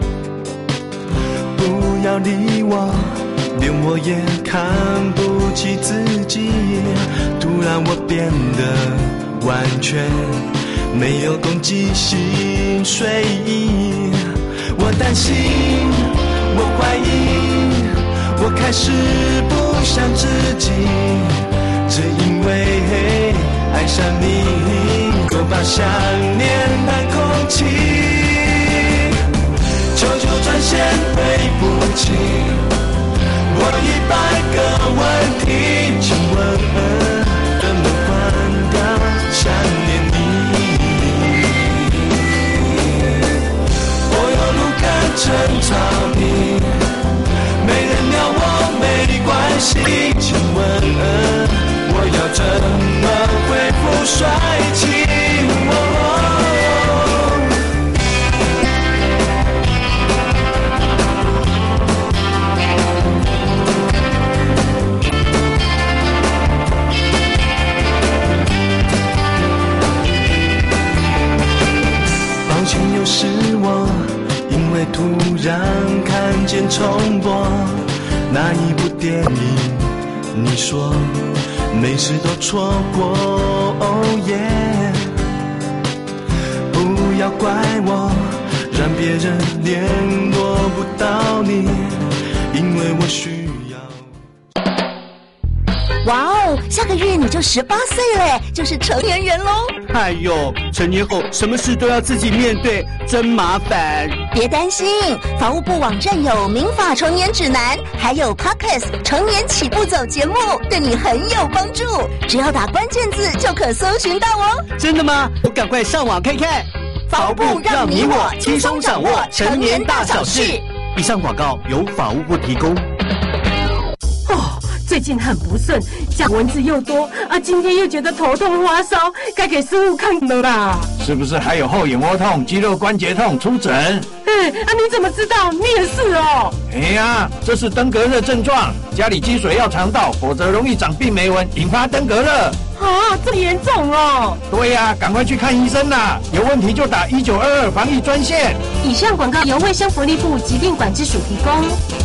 [SPEAKER 9] 不要理我，连我也看不起自己。突然我变得完全没有攻击性睡意，我担心，我怀疑，我开始不像自己，只因为爱上你，就把想念当空气。求求专线对不起，我一百个问题，请问怎么关掉想念你？我有路看成草地，没人鸟我没关系，请问我要怎么恢复帅气？抱歉，有时我因为突然看见重播那一部电影，你说每次都错过。Oh yeah， 不要怪我，让别人联络不到你，因为我需要。
[SPEAKER 3] 哇哦，下个月你就十八岁了，就是成年人喽。
[SPEAKER 16] 哎呦，成年后什么事都要自己面对，真麻烦。
[SPEAKER 3] 别担心，法务部网站有民法成年指南，还有 Podcast 成年起步走节目，对你很有帮助。只要打关键字就可搜寻到哦。
[SPEAKER 16] 真的吗？我赶快上网看看。
[SPEAKER 3] 法务部让你我轻松掌握成年大小事。
[SPEAKER 16] 以上广告由法务部提供。
[SPEAKER 17] 哦，最近很不顺，讲蚊子又多啊，今天又觉得头痛发烧，该给师傅看了啦。
[SPEAKER 18] 是不是还有后眼窝痛、肌肉关节痛？出诊。
[SPEAKER 17] 哎，啊，你怎么知道？你也是哦。
[SPEAKER 18] 哎呀，这是登革热症状，家里积水要肠道，否则容易长病媒蚊，引发登革热。
[SPEAKER 17] 啊，这么严重哦！
[SPEAKER 18] 对呀、啊，赶快去看医生啦！有问题就打一九二二防疫专线。
[SPEAKER 17] 以上广告由卫生福利部疾病管制署提供。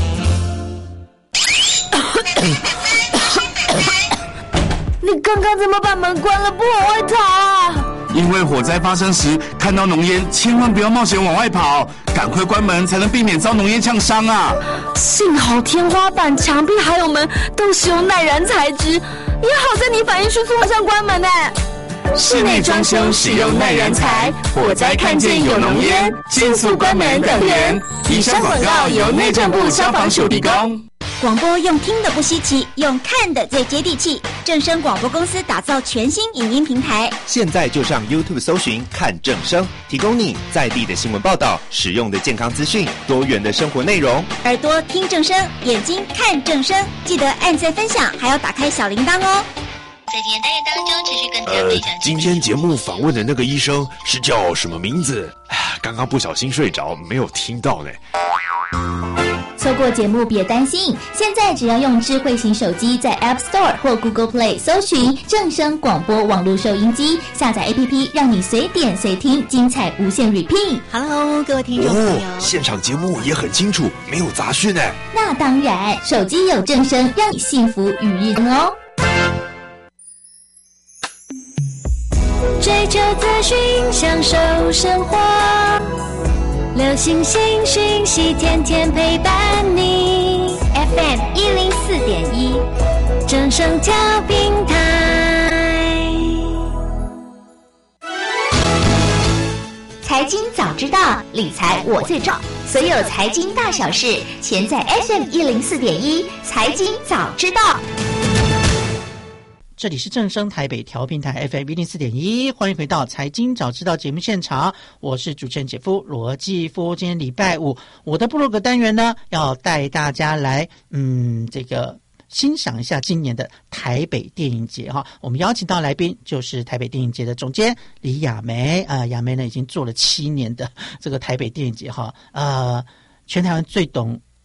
[SPEAKER 2] 你刚刚怎么把门关了？不往外逃啊！
[SPEAKER 19] 因为火灾发生时看到浓烟，千万不要冒险往外跑，赶快关门才能避免遭浓烟呛伤啊！
[SPEAKER 2] 幸好天花板、墙壁还有门都使用耐燃材质，也好在你反应迅速马上关门呢。
[SPEAKER 19] 室内装修使用耐燃材，火灾看见有浓烟，迅速关门等人。以上广告由内政部消防署提供。
[SPEAKER 3] 广播用听的不稀奇，用看的最接地气。正声广播公司打造全新影音平台，
[SPEAKER 20] 现在就上 YouTube 搜寻看正声，提供你在地的新闻报道、实用的健康资讯、多元的生活内容。
[SPEAKER 3] 耳朵听正声，眼睛看正声，记得按赞分享，还要打开小铃铛哦。
[SPEAKER 21] 在今天单元当中，持续跟大家分享。
[SPEAKER 22] 呃，今天节目访问的那个医生是叫什么名字？刚刚不小心睡着，没有听到呢。
[SPEAKER 15] 错过节目别担心，现在只要用智慧型手机在 App Store 或 Google Play 搜寻正声广播网络收音机，下载 A P P 让你随点随听，精彩无限 repeat。
[SPEAKER 3] Hello， 各位听众朋友，
[SPEAKER 22] 哦，现场节目也很清楚，没有杂讯哎。
[SPEAKER 15] 那当然，手机有正声，让你幸福与日增哦。
[SPEAKER 2] 追求资讯，享受生活。流行新讯息，天天陪伴你。
[SPEAKER 15] F M 一零四点一，
[SPEAKER 2] 正声调频台。
[SPEAKER 15] 财经早知道，理财我最照。所有财经大小事，全在 F M 一零四点一，财经早知道。
[SPEAKER 7] 这里是正声台北调频台 F M 一零四点一，欢迎回到财经早知道节目现场，我是主持人姐夫罗继夫。今天礼拜五，我的部落格单元呢，要带大家来，嗯，这个欣赏一下今年的台北电影节哈。我们邀请到来宾就是台北电影节的总监李雅梅啊、呃，雅梅呢已经做了七年的这个台北电影节哈，呃，全台湾最懂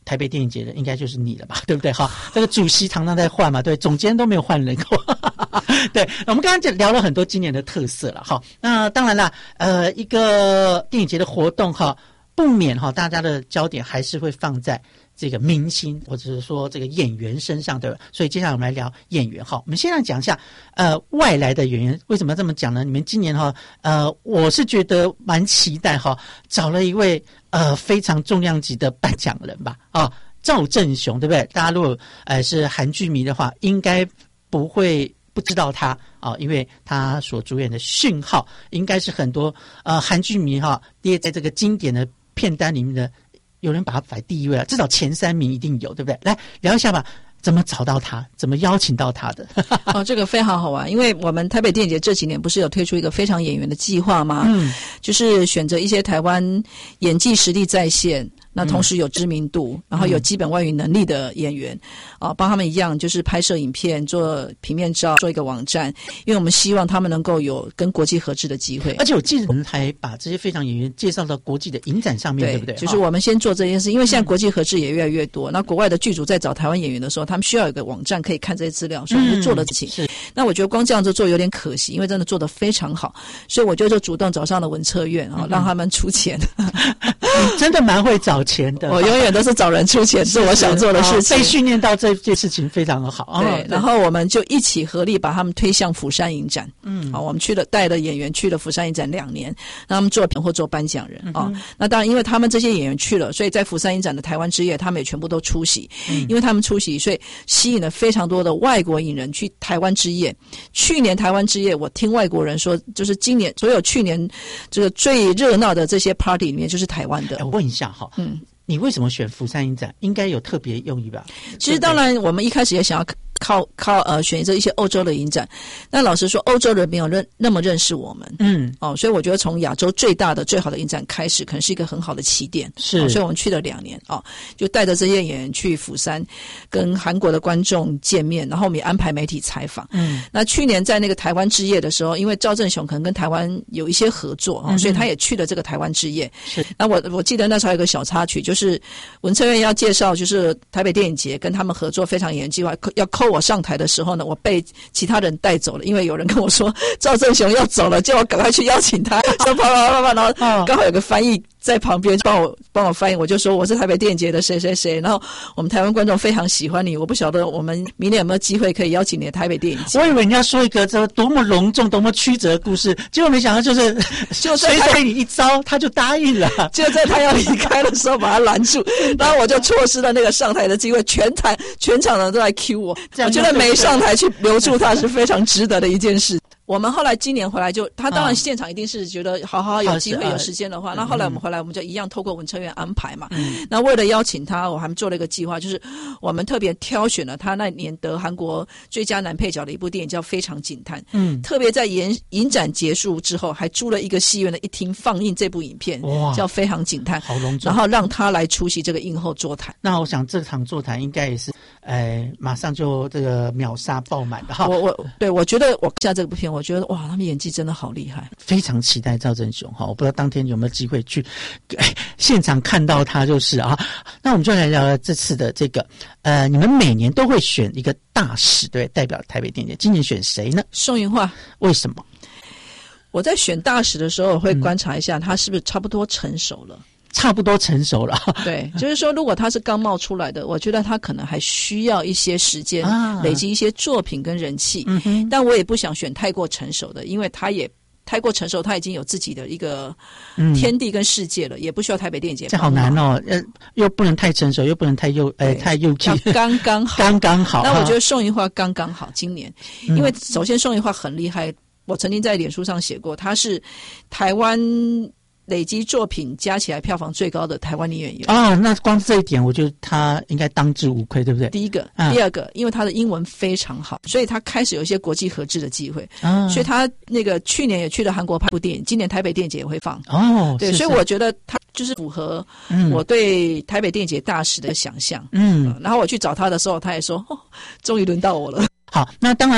[SPEAKER 7] 台北电影节的应该就是你了吧，对不对？哈，这个主席常常在换嘛，对，总监都没有换人过。对，我们刚刚就聊了很多今年的特色了哈。那当然啦，呃，一个电影节的活动哈，不免哈，大家的焦点还是会放在这个明星或者是说这个演员身上，对吧？所以接下来我们来聊演员哈。我们先来讲一下呃外来的演员，为什么要这么讲呢？你们今年哈呃我是觉得蛮期待哈，找了一位呃非常重量级的颁奖人吧啊，赵正雄，对不对？大家如果呃是韩剧迷的话，应该不会不知道他啊，因为他所主演的《讯号》应该是很多呃韩剧迷哈列在这个经典的片单里面的。有人把他摆第一位了，至少前三名一定有，对不对？来聊一下吧，怎么找到他，怎么邀请到他的？
[SPEAKER 8] 哦，这个非常好玩，因为我们台北电影节这几年不是有推出一个非常演员的计划吗？嗯，就是选择一些台湾演技实力在线，那同时有知名度，嗯、然后有基本外语能力的演员，啊、呃，帮他们一样就是拍摄影片、做平面照、做一个网站，因为我们希望他们能够有跟国际合制的机会。
[SPEAKER 7] 而且我记得我们还把这些非常演员介绍到国际的影展上面， 对, 对不对？
[SPEAKER 8] 就是我们先做这件事，因为现在国际合制也越来越多，嗯、那国外的剧组在找台湾演员的时候，他们需要有个网站可以看这些资料，所以我们就做了事情。嗯、那我觉得光这样子做有点可惜，因为真的做得非常好，所以我就就主动找上了文策院啊、哦，让他们出钱。
[SPEAKER 7] 你真的蛮会找钱的。
[SPEAKER 8] 我永远都是找人出钱做我想做的事情，
[SPEAKER 7] 被训练到这件事情非常的好。
[SPEAKER 8] 对，然后我们就一起合力把他们推向釜山影展。嗯，好，我们去了带了演员去了釜山影展两年，让他们做评或做颁奖人啊、嗯哦。那当然，因为他们这些演员去了，所以在釜山影展的台湾之夜，他们也全部都出席。嗯，因为他们出席，所以吸引了非常多的外国影人去台湾之夜。去年台湾之夜，我听外国人说，就是今年所有去年这个最热闹的这些 party 里面，就是台湾的。
[SPEAKER 7] 我问一下哈，嗯。你为什么选釜山影展？应该有特别用意吧？
[SPEAKER 8] 其实当然，我们一开始也想要靠靠呃选择一些欧洲的影展，但老实说，欧洲人没有认那么认识我们，嗯，哦，所以我觉得从亚洲最大的、最好的影展开始，可能是一个很好的起点。是，哦、所以我们去了两年，哦，就带着这些演员去釜山，跟韩国的观众见面，然后我们也安排媒体采访。嗯，那去年在那个台湾之夜的时候，因为赵正雄可能跟台湾有一些合作啊、哦，所以他也去了这个台湾之夜。是，那我我记得那时候有个小插曲，就是。是文策院要介绍，就是台北电影节跟他们合作非常演员计划，要扣我上台的时候呢，我被其他人带走了，因为有人跟我说赵正雄要走了，叫我赶快去邀请他，说啪啪啪啪，然后刚好有个翻译在旁边帮我帮我翻译，我就说我是台北电影节的谁谁谁，然后我们台湾观众非常喜欢你，我不晓得我们明年有没有机会可以邀请你的台北电影节。
[SPEAKER 7] 我以为你要说一个这多么隆重、多么曲折的故事，结果没想到就是就随手给你一招，他就答应了。
[SPEAKER 8] 就在他要离开的时候把他拦住，然后我就错失了那个上台的机会，全台全场的人都在 cue 我，我觉得没上台去留住他是非常值得的一件事。我们后来今年回来就，他当然现场一定是觉得好好有机会有时间的话，那、嗯、后来我们回来我们就一样透过文策院安排嘛。嗯，那为了邀请他，我还做了一个计划，就是我们特别挑选了他那年得韩国最佳男配角的一部电影叫《非常警探》。嗯，特别在影影展结束之后，还租了一个戏院的一厅放映这部影片，哇，叫《非常警探》，
[SPEAKER 7] 好隆重。
[SPEAKER 8] 然后让他来出席这个映后座谈。
[SPEAKER 7] 那我想这场座谈应该也是，呃，马上就这个秒杀爆满的哈。
[SPEAKER 8] 我我对我觉得我看这部片，我觉得哇，他们演技真的好厉害，
[SPEAKER 7] 非常期待赵正雄哈！我不知道当天有没有机会去现场看到他，就是啊。那我们就来聊聊这次的这个呃，你们每年都会选一个大使，对，代表台北电影节，今年选谁呢？
[SPEAKER 8] 宋芸樺。
[SPEAKER 7] 为什么？
[SPEAKER 8] 我在选大使的时候，我会观察一下他是不是差不多成熟了。
[SPEAKER 7] 差不多成熟了，
[SPEAKER 8] 对，就是说，如果他是刚冒出来的，我觉得他可能还需要一些时间累积一些作品跟人气。嗯哼，但我也不想选太过成熟的，因为他也太过成熟，他已经有自己的一个天地跟世界了，嗯、也不需要台北电影节。
[SPEAKER 7] 这好难哦，呃，又不能太成熟，又不能太幼，呃，太幼稚，
[SPEAKER 8] 刚刚好，
[SPEAKER 7] 刚刚好。
[SPEAKER 8] 那我觉得宋芸樺刚刚好，今年，嗯、因为首先宋芸樺很厉害，我曾经在脸书上写过，他是台湾累积作品加起来票房最高的台湾女演员
[SPEAKER 7] 啊、哦，那光这一点，我觉得她应该当之无愧，对不对？
[SPEAKER 8] 第一个，啊、第二个，因为她的英文非常好，所以她开始有一些国际合制的机会。啊，所以她那个去年也去了韩国拍部电影，今年台北电影节也会放。哦，对，是是，所以我觉得她就是符合我对台北电影节大使的想象。嗯，然后我去找她的时候，她也说：“哦，终于轮到我了。”
[SPEAKER 7] 好，那当然了，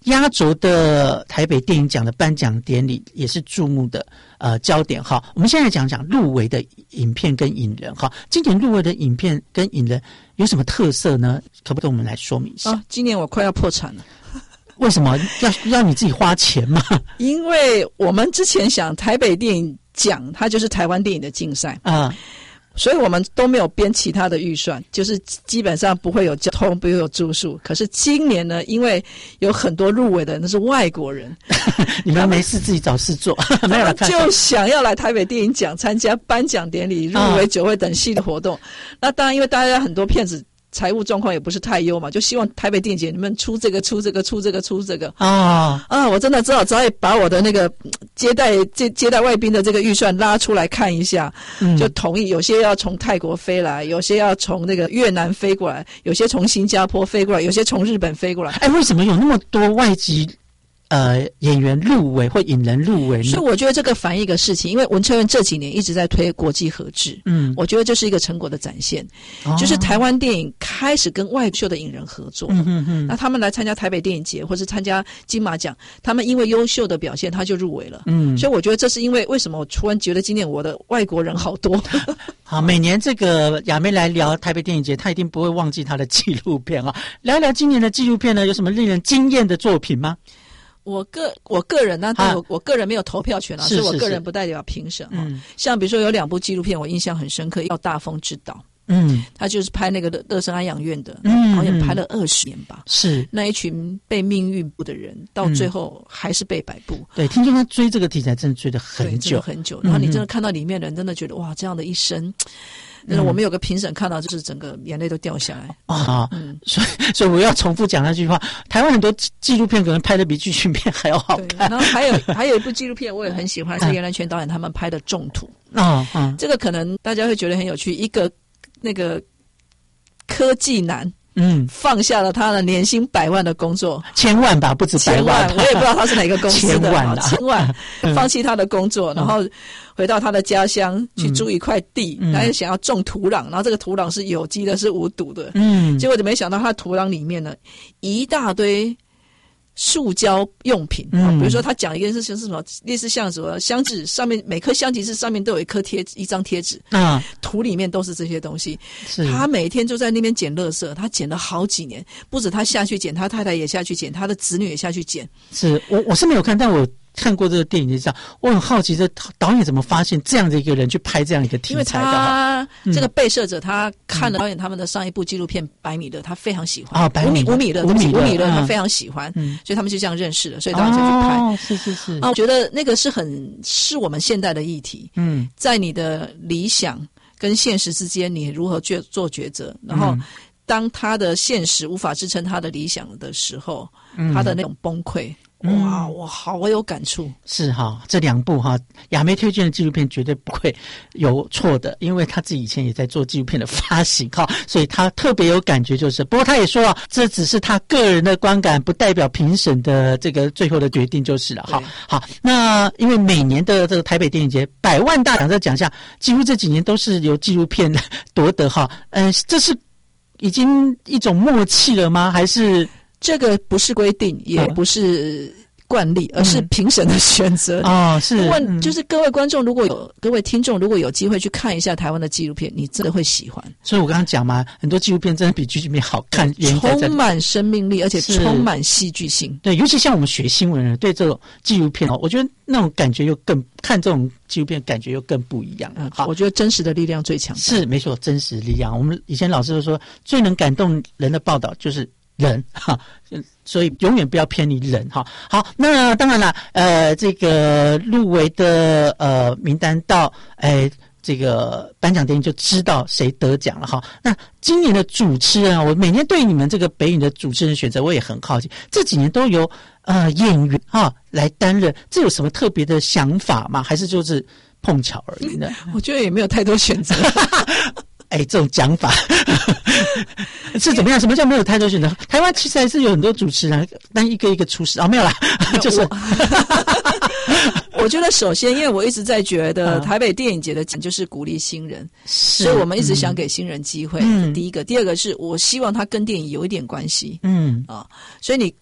[SPEAKER 7] 压轴的台北电影奖的颁奖典礼也是注目的呃焦点哈。我们现在讲讲入围的影片跟影人哈。今年入围的影片跟影人有什么特色呢？可不可以跟我们来说明一下？
[SPEAKER 8] 啊，今年我快要破产了。
[SPEAKER 7] 为什么要让你自己花钱吗？
[SPEAKER 8] 因为我们之前想台北电影奖，它就是台湾电影的竞赛啊。所以我们都没有编其他的预算，就是基本上不会有交通，不会有住宿。可是今年呢，因为有很多入围的人都是外国人，
[SPEAKER 7] 你们没事自己找事做，没有看
[SPEAKER 8] 就想要来台北电影奖参加颁奖典礼、入围酒会等系列活动。啊、那当然，因为大家很多片子财务状况也不是太优嘛，就希望台北电影节你们出这个出这个出这个出这个啊啊！我真的只好只好把我的那个接待接接待外宾的这个预算拉出来看一下，嗯、就同意有些要从泰国飞来，有些要从那个越南飞过来，有些从新加坡飞过来，有些从日本飞过来。
[SPEAKER 7] 哎，为什么有那么多外籍？呃，演员入围或影人入围呢？
[SPEAKER 8] 所以我觉得这个反映一个事情，因为文策院这几年一直在推国际合制，嗯，我觉得这是一个成果的展现，哦、就是台湾电影开始跟外秀的影人合作，嗯嗯嗯，那他们来参加台北电影节或是参加金马奖，他们因为优秀的表现，他就入围了，嗯，所以我觉得这是因为为什么我突然觉得今年我的外国人好多。
[SPEAKER 7] 好，每年这个亚妹来聊台北电影节，她一定不会忘记她的纪录片啊。聊一聊今年的纪录片呢，有什么令人惊艳的作品吗？
[SPEAKER 8] 我个我个人呢，但我我个人没有投票权啊，所以我个人不代表评审啊。嗯、像比如说有两部纪录片我印象很深刻，叫《大风之岛》，嗯，他就是拍那个乐乐生安养院的，嗯，好像拍了二十年吧，
[SPEAKER 7] 是
[SPEAKER 8] 那一群被命运捕的人，到最后还是被摆布。
[SPEAKER 7] 嗯、对，听说他追这个题材真的追了很久
[SPEAKER 8] 很久，然后你真的看到里面的人，真的觉得哇，这样的一生。那、嗯、我们有个评审看到，就是整个眼泪都掉下来
[SPEAKER 7] 啊！嗯，所以所以我要重复讲那句话：台湾很多纪录片可能拍的比剧情片还要好看。
[SPEAKER 8] 然后还有还有一部纪录片我也很喜欢，是严兰泉导演他们拍的《种土》啊，嗯，这个可能大家会觉得很有趣，一个那个科技男。嗯，放下了他的年薪百万的工作，
[SPEAKER 7] 千万吧，不止百万，
[SPEAKER 8] 千万，我也不知道他是哪个公司的，
[SPEAKER 7] 千万，
[SPEAKER 8] 千万，放弃他的工作，嗯、然后回到他的家乡去租一块地，嗯、他也想要种土壤，然后这个土壤是有机的，是无毒的，嗯，结果就没想到他的土壤里面呢一大堆塑胶用品，嗯，比如说他讲一件事情是什么，类似像什么箱子上面每颗箱子上面都有一颗贴一张贴纸，啊，土里面都是这些东西。他每天就在那边捡垃圾，他捡了好几年，不止他下去捡，他太太也下去捡，他的子女也下去捡。
[SPEAKER 7] 是我我是没有看，但我看过这个电影，就这样，我很好奇，这导演怎么发现这样的一个人去拍这样一个题材的？因为
[SPEAKER 8] 他、嗯、这个被摄者他看了导演他们的上一部纪录片《百米勒》，他非常喜欢
[SPEAKER 7] 啊，百米
[SPEAKER 8] 五米勒，
[SPEAKER 7] 五米
[SPEAKER 8] 五米勒，他非常喜欢，嗯，所以他们就这样认识了，所以导演就去拍。
[SPEAKER 7] 哦，是是是。
[SPEAKER 8] 啊，我觉得那个是很是我们现代的议题，嗯，在你的理想跟现实之间，你如何做做抉择，然后。嗯当他的现实无法支撑他的理想的时候，嗯、他的那种崩溃，哇，我好我有感触。
[SPEAKER 7] 是哈，这两部哈亚妹推荐的纪录片绝对不会有错的，因为他自己以前也在做纪录片的发行哈，所以他特别有感觉。就是不过他也说啊，这只是他个人的观感，不代表评审的这个最后的决定就是了。好，好，那因为每年的这个台北电影节百万大奖这奖项，几乎这几年都是由纪录片夺得哈。嗯、呃，这是。已经一种默契了吗？还是
[SPEAKER 8] 这个不是规定，也不是惯例，而是评审的选择
[SPEAKER 7] 啊、嗯哦。是
[SPEAKER 8] 问，就是各位观众如果有，各位听众如果有机会去看一下台湾的纪录片，你真的会喜欢。
[SPEAKER 7] 所以我刚刚讲嘛，很多纪录片真的比剧情片好看，
[SPEAKER 8] 充满生命力，而且充满戏剧性。
[SPEAKER 7] 对，尤其像我们学新闻人，对这种纪录片哦，我觉得那种感觉又更看这种纪录片感觉又更不一样。
[SPEAKER 8] 嗯，好，我觉得真实的力量最强大。
[SPEAKER 7] 是没错，真实的力量。我们以前老师都说，最能感动人的报道就是人哈，所以永远不要偏离人哈。好，那当然了，呃，这个入围的呃名单到哎。这个颁奖典礼就知道谁得奖了哈。那今年的主持人啊，我每年对你们这个北影的主持人选择我也很好奇，这几年都由呃演员哈来担任，这有什么特别的想法吗？还是就是碰巧而已呢？
[SPEAKER 8] 我觉得也没有太多选择。
[SPEAKER 7] 哎，这种讲法是怎么样？什么叫没有太多选择？台湾其实还是有很多主持人，但一个一个出事啊，没有啦，就是。
[SPEAKER 8] 我觉得首先，因为我一直在觉得台北电影节的奖就是鼓励新人，所以我们一直想给新人机会。嗯、第一个，第二个是我希望他跟电影有一点关系。嗯啊，所以你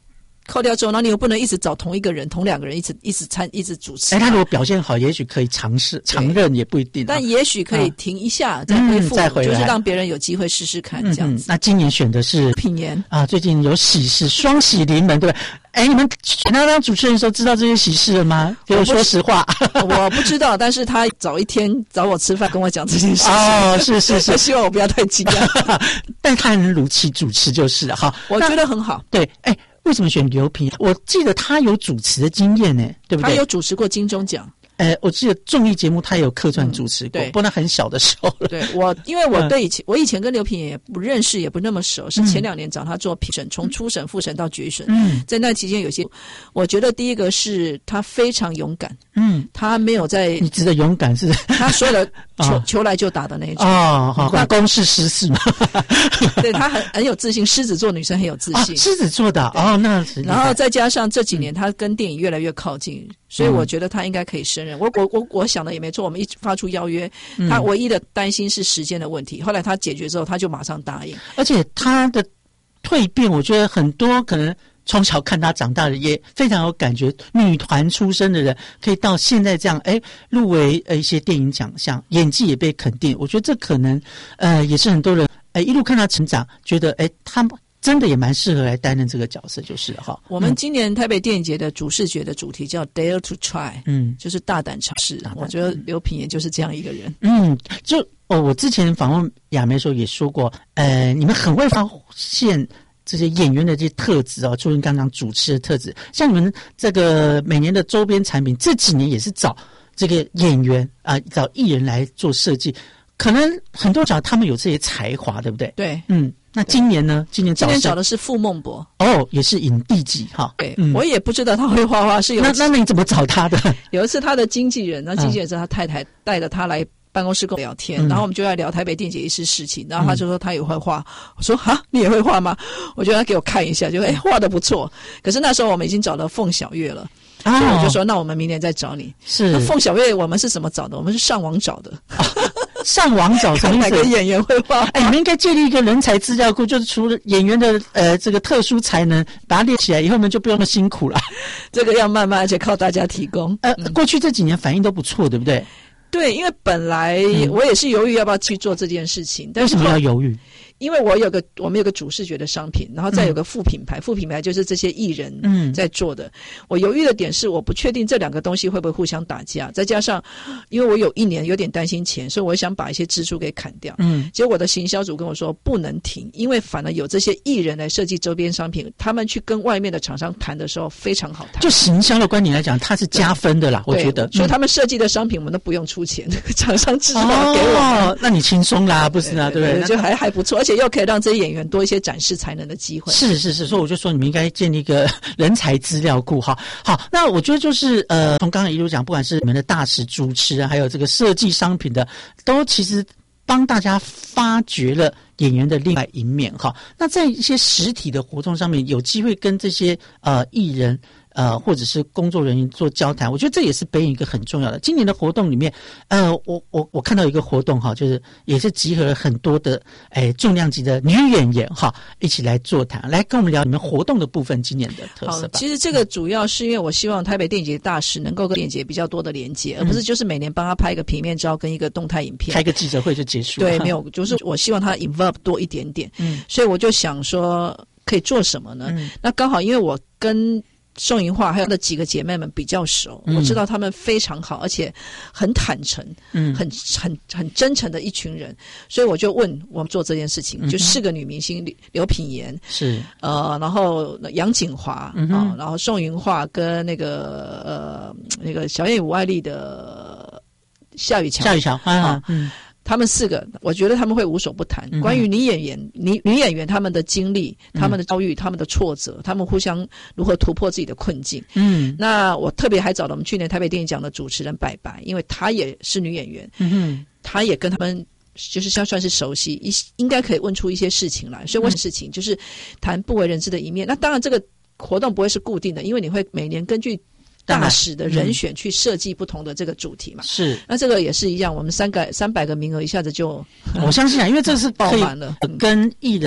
[SPEAKER 8] 扣掉之后，那你又不能一直找同一个人、同两个人一直一直参一直主持。
[SPEAKER 7] 哎，他如果表现好，也许可以尝试常任，也不一定、啊。
[SPEAKER 8] 但也许可以停一下，嗯、再恢复、嗯，再回来，就是让别人有机会试试看这样子。
[SPEAKER 7] 嗯、那今年选的是
[SPEAKER 8] 品言
[SPEAKER 7] 啊，最近有喜事，双喜临门，对不对？哎，你们选他当主持人的时候，知道这些喜事了吗？给我说实话，
[SPEAKER 8] 我不知道，但是他早一天找我吃饭，跟我讲这件事情。
[SPEAKER 7] 哦，是是是，
[SPEAKER 8] 希望我不要太惊讶。
[SPEAKER 7] 但他还能如期主持就是了哈，
[SPEAKER 8] 我觉得很好。
[SPEAKER 7] 对，哎，为什么选刘品言？我记得他有主持的经验呢，对不对？
[SPEAKER 8] 他有主持过金钟奖。
[SPEAKER 7] 呃，我记得综艺节目他也有客串主持过，嗯、不过那很小的时候了。
[SPEAKER 8] 对我，因为我对以前、嗯、我以前跟刘品言也不认识，也不那么熟，是前两年找他做评审，从、嗯、初审、复审到决审。嗯，在那期间有些，我觉得第一个是他非常勇敢。嗯，他没有在。
[SPEAKER 7] 你指的勇敢是？
[SPEAKER 8] 他所有的球、哦、球来就打的那一种。
[SPEAKER 7] 哦，好，那公式狮子嘛。
[SPEAKER 8] 对他很很有自信，狮子座女生很有自信。
[SPEAKER 7] 啊、狮子座的哦，那是。
[SPEAKER 8] 然后再加上这几年他跟电影越来越靠近。嗯，所以我觉得他应该可以胜任。我我我我想的也没错，我们一发出邀约，嗯、他唯一的担心是时间的问题。后来他解决之后，他就马上答应。
[SPEAKER 7] 而且他的蜕变，我觉得很多可能从小看他长大的也非常有感觉。女团出身的人可以到现在这样，哎，入围呃一些电影奖项，演技也被肯定。我觉得这可能呃也是很多人哎一路看他成长，觉得哎他真的也蛮适合来担任这个角色，就是了哈。
[SPEAKER 8] 我们今年台北电影节的主视觉的主题叫 Dare to Try， 嗯，就是大胆尝试。我觉得刘品言就是这样一个人。
[SPEAKER 7] 嗯，就哦，我之前访问亚梅的时候也说过，呃，你们很会发现这些演员的这些特质哦，就你刚刚主持的特质，像你们这个每年的周边产品，这几年也是找这个演员啊、呃，找艺人来做设计，可能很多找他们有这些才华，对不对？
[SPEAKER 8] 对，
[SPEAKER 7] 嗯。那今年呢？今年找
[SPEAKER 8] 今年找的是傅孟博
[SPEAKER 7] 哦，也是影帝级哈。
[SPEAKER 8] 对、嗯，我也不知道他会画画，是有
[SPEAKER 7] 那那你怎么找他的？
[SPEAKER 8] 有一次他的经纪人，那经纪人是他太太带着他来办公室跟我聊天，嗯、然后我们就在聊台北电影节一些事情，然后他就说他也会画，我说哈你也会画吗？我觉得他给我看一下，就哎画得不错。可是那时候我们已经找到凤小岳了。所以我就说，那我们明年再找你。
[SPEAKER 7] 是
[SPEAKER 8] 那凤小岳，我们是怎么找的？我们是上网找的。
[SPEAKER 7] 上网找什么意思？
[SPEAKER 8] 哪个演员会画？
[SPEAKER 7] 哎，你们应该建立一个人才资料库，就是除了演员的呃这个特殊才能，把它列起来，以后我们就不用那么辛苦了。
[SPEAKER 8] 这个要慢慢，而且靠大家提供。
[SPEAKER 7] 呃，嗯、过去这几年反应都不错，对不对？
[SPEAKER 8] 对，因为本来我也是犹豫要不要去做这件事情，但是
[SPEAKER 7] 为什么要犹豫？
[SPEAKER 8] 因为我有个我们有个主视觉的商品，然后再有个副品牌，嗯、副品牌就是这些艺人在做的。嗯、我犹豫的点是，我不确定这两个东西会不会互相打架，再加上因为我有一年有点担心钱，所以我想把一些支出给砍掉。嗯，结果我的行销组跟我说不能停，因为反而有这些艺人来设计周边商品，他们去跟外面的厂商谈的时候非常好谈。
[SPEAKER 7] 就行销的观点来讲，它是加分的啦，我觉得。
[SPEAKER 8] 所以他们设计的商品我们都不用出钱，厂商至少给我。
[SPEAKER 7] 哦，那你轻松啦，不是啊，对不对？
[SPEAKER 8] 就还还不错，而且又可以让这些演员多一些展示才能的机会。
[SPEAKER 7] 是是是，所以我就说你们应该建立一个人才资料库哈。好，那我觉得就是呃，从刚刚一路讲，不管是你们的大使主持啊，还有这个设计商品的，都其实帮大家发掘了演员的另外一面哈。那在一些实体的活动上面，有机会跟这些呃艺人。呃，或者是工作人员做交谈，我觉得这也是北影一个很重要的。今年的活动里面，呃，我我我看到一个活动哈，就是也是集合了很多的哎重量级的女演员哈，一起来座谈，来跟我们聊你们活动的部分，今年的特色吧。
[SPEAKER 8] 好，其实这个主要是因为我希望台北电影节大使能够跟电影节比较多的连接，嗯、而不是就是每年帮他拍一个平面照跟一个动态影片，
[SPEAKER 7] 开个记者会就结束了。
[SPEAKER 8] 对，没有，就是我希望他 involve 多一点点。嗯，所以我就想说可以做什么呢？嗯、那刚好因为我跟宋银桦还有她的几个姐妹们比较熟，嗯、我知道她们非常好，而且很坦诚，嗯，很很很真诚的一群人，所以我就问我们做这件事情，嗯、就四个女明星刘品言
[SPEAKER 7] 是
[SPEAKER 8] 呃，然后杨锦华、嗯、啊，然后宋银桦跟那个呃那个小燕与吴爱丽的夏雨乔，
[SPEAKER 7] 夏雨乔啊，啊嗯。
[SPEAKER 8] 他们四个，我觉得他们会无所不谈。嗯、关于女演员、女女演员他们的经历、他们的遭遇、他们的挫折，他们互相如何突破自己的困境。嗯，那我特别还找了我们去年台北电影奖的主持人白白，因为她也是女演员，嗯哼，她也跟他们就是相算是熟悉，一应该可以问出一些事情来。所以问事情就是谈不为人知的一面。那当然，这个活动不会是固定的，因为你会每年根据大使的人选去设计不同的这个主题嘛？
[SPEAKER 7] 是，
[SPEAKER 8] 那这个也是一样，我们三个三百个名额一下子就
[SPEAKER 7] 我相信啊，因为这是
[SPEAKER 8] 爆满了，
[SPEAKER 7] 跟艺人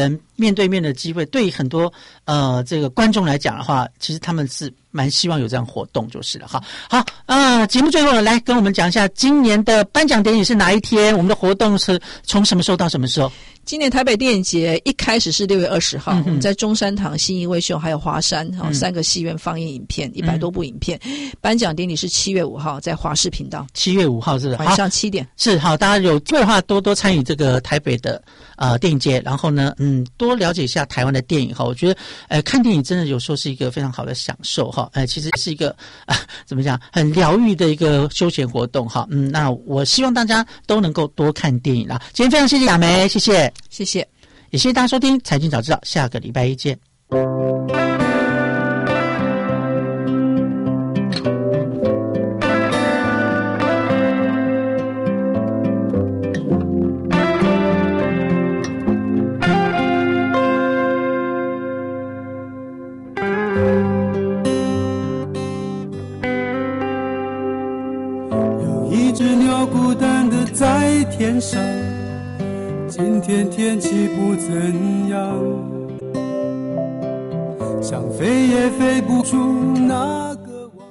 [SPEAKER 7] 面对面的机会，对很多呃这个观众来讲的话，其实他们是蛮希望有这样活动就是了。好，好啊、呃，节目最后呢，来跟我们讲一下今年的颁奖典礼是哪一天？我们的活动是从什么时候到什么时候？
[SPEAKER 8] 今年台北电影节一开始是六月二十号，
[SPEAKER 7] 嗯、
[SPEAKER 8] 我们在中山堂、信义威秀还有华山、哦嗯、三个戏院放映影片，一百多部影片。颁奖典礼是七月五号，在华视频道。
[SPEAKER 7] 七月五号是
[SPEAKER 8] 晚上七点。
[SPEAKER 7] 是好，大家有机会的话多多参与这个台北的呃电影节，然后呢，嗯，多了解一下台湾的电影哈。我觉得，呃，看电影真的有时候是一个非常好的享受哈，呃，其实是一个啊、呃、怎么讲，很疗愈的一个休闲活动哈。嗯，那我希望大家都能够多看电影啦。今天非常谢谢亚梅，谢谢，
[SPEAKER 8] 谢谢。
[SPEAKER 7] 也谢谢大家收听财经早知道，下个礼拜一见。
[SPEAKER 9] 有一只鸟孤单地在天上，今天天气不怎样，想飞也飞不出那个网。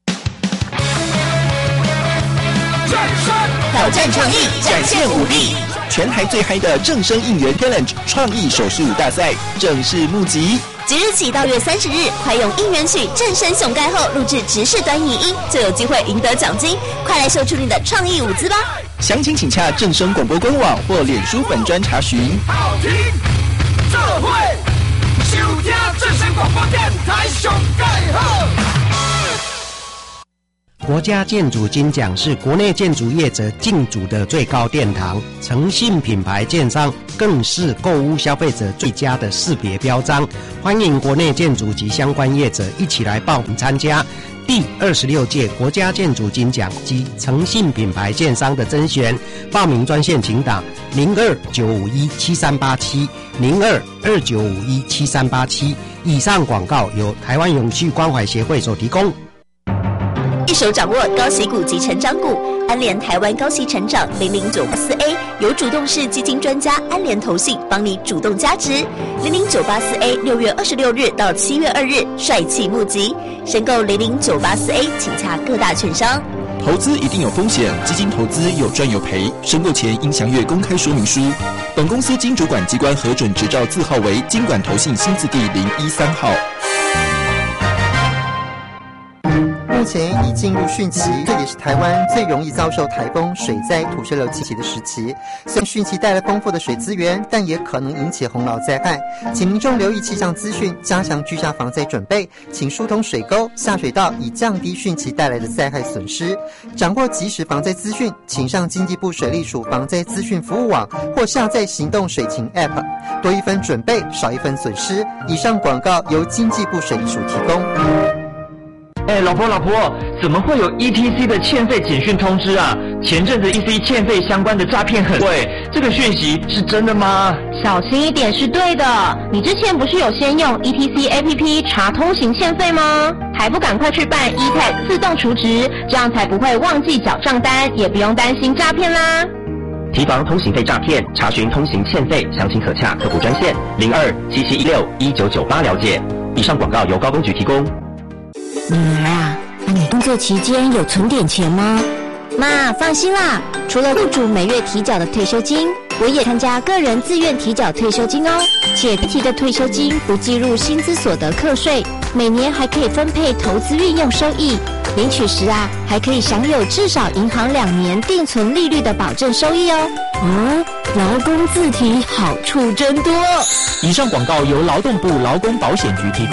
[SPEAKER 1] 正声挑战创意，展现武力，全台最嗨的正声应援 Talent 创意手势舞大赛正式募集。
[SPEAKER 5] 即日起到月三十日，快用应援曲《正声熊盖》后录制直视短影音，就有机会赢得奖金。快来秀出你的创意舞姿吧！
[SPEAKER 1] 详情请洽正声广播官网或脸书粉专查询。
[SPEAKER 9] 好听，这会收听正声广播电台熊盖好。
[SPEAKER 23] 国家建筑金奖是国内建筑业者竞逐的最高殿堂，诚信品牌建商更是购屋消费者最佳的识别标章。欢迎国内建筑及相关业者一起来报名参加第二十六届国家建筑金奖及诚信品牌建商的甄选。报名专线请打零二九五一七三八七零二二九五一七三八七。以上广告由台湾永续关怀协会所提供。
[SPEAKER 5] 一手掌握高息股及成长股，安联台湾高息成长零零九八四 A 由主动式基金专家安联投信帮你主动加值。零零九八四 A 六月二十六日到七月二日帅气募集，申购零零九八四 A 请洽各大券商。
[SPEAKER 1] 投资一定有风险，基金投资有赚有赔，申购前应详阅公开说明书。本公司经主管机关核准执照字号为金管投信新字第零一三号。
[SPEAKER 24] 目前已进入汛期，这也是台湾最容易遭受台风、水灾、土石流侵袭的时期。虽然汛期带来丰富的水资源，但也可能引起洪涝灾害，请民众留意气象资讯，加强居家防灾准备，请疏通水沟、下水道，以降低汛期带来的灾害损失。掌握即时防灾资讯，请上经济部水利署防灾资讯服务网或下载行动水情 App， 多一分准备，少一分损失。以上广告由经济部水利署提供。
[SPEAKER 25] 哎，老婆老婆，怎么会有 E T C 的欠费简讯通知啊？前阵子 E C 欠费相关的诈骗很会，这个讯息是真的吗？
[SPEAKER 26] 小心一点是对的。你之前不是有先用 E T C A P P 查通行欠费吗？还不赶快去办 E T A G 自动储值，这样才不会忘记缴账单，也不用担心诈骗啦。
[SPEAKER 25] 提防通行费诈骗，查询通行欠费，详情可洽客服专线零二七七一六一九九八了解。以上广告由高工局提供。
[SPEAKER 26] 女儿啊，那你工作期间有存点钱吗？
[SPEAKER 5] 妈，放心啦，除了雇主每月提缴的退休金，我也参加个人自愿提缴退休金哦。且提的退休金不计入薪资所得课税，每年还可以分配投资运用收益。领取时啊，还可以享有至少银行两年定存利率的保证收益哦。
[SPEAKER 26] 哦，劳工自提好处真多。
[SPEAKER 14] 以上广告由劳动部劳工保险局提供。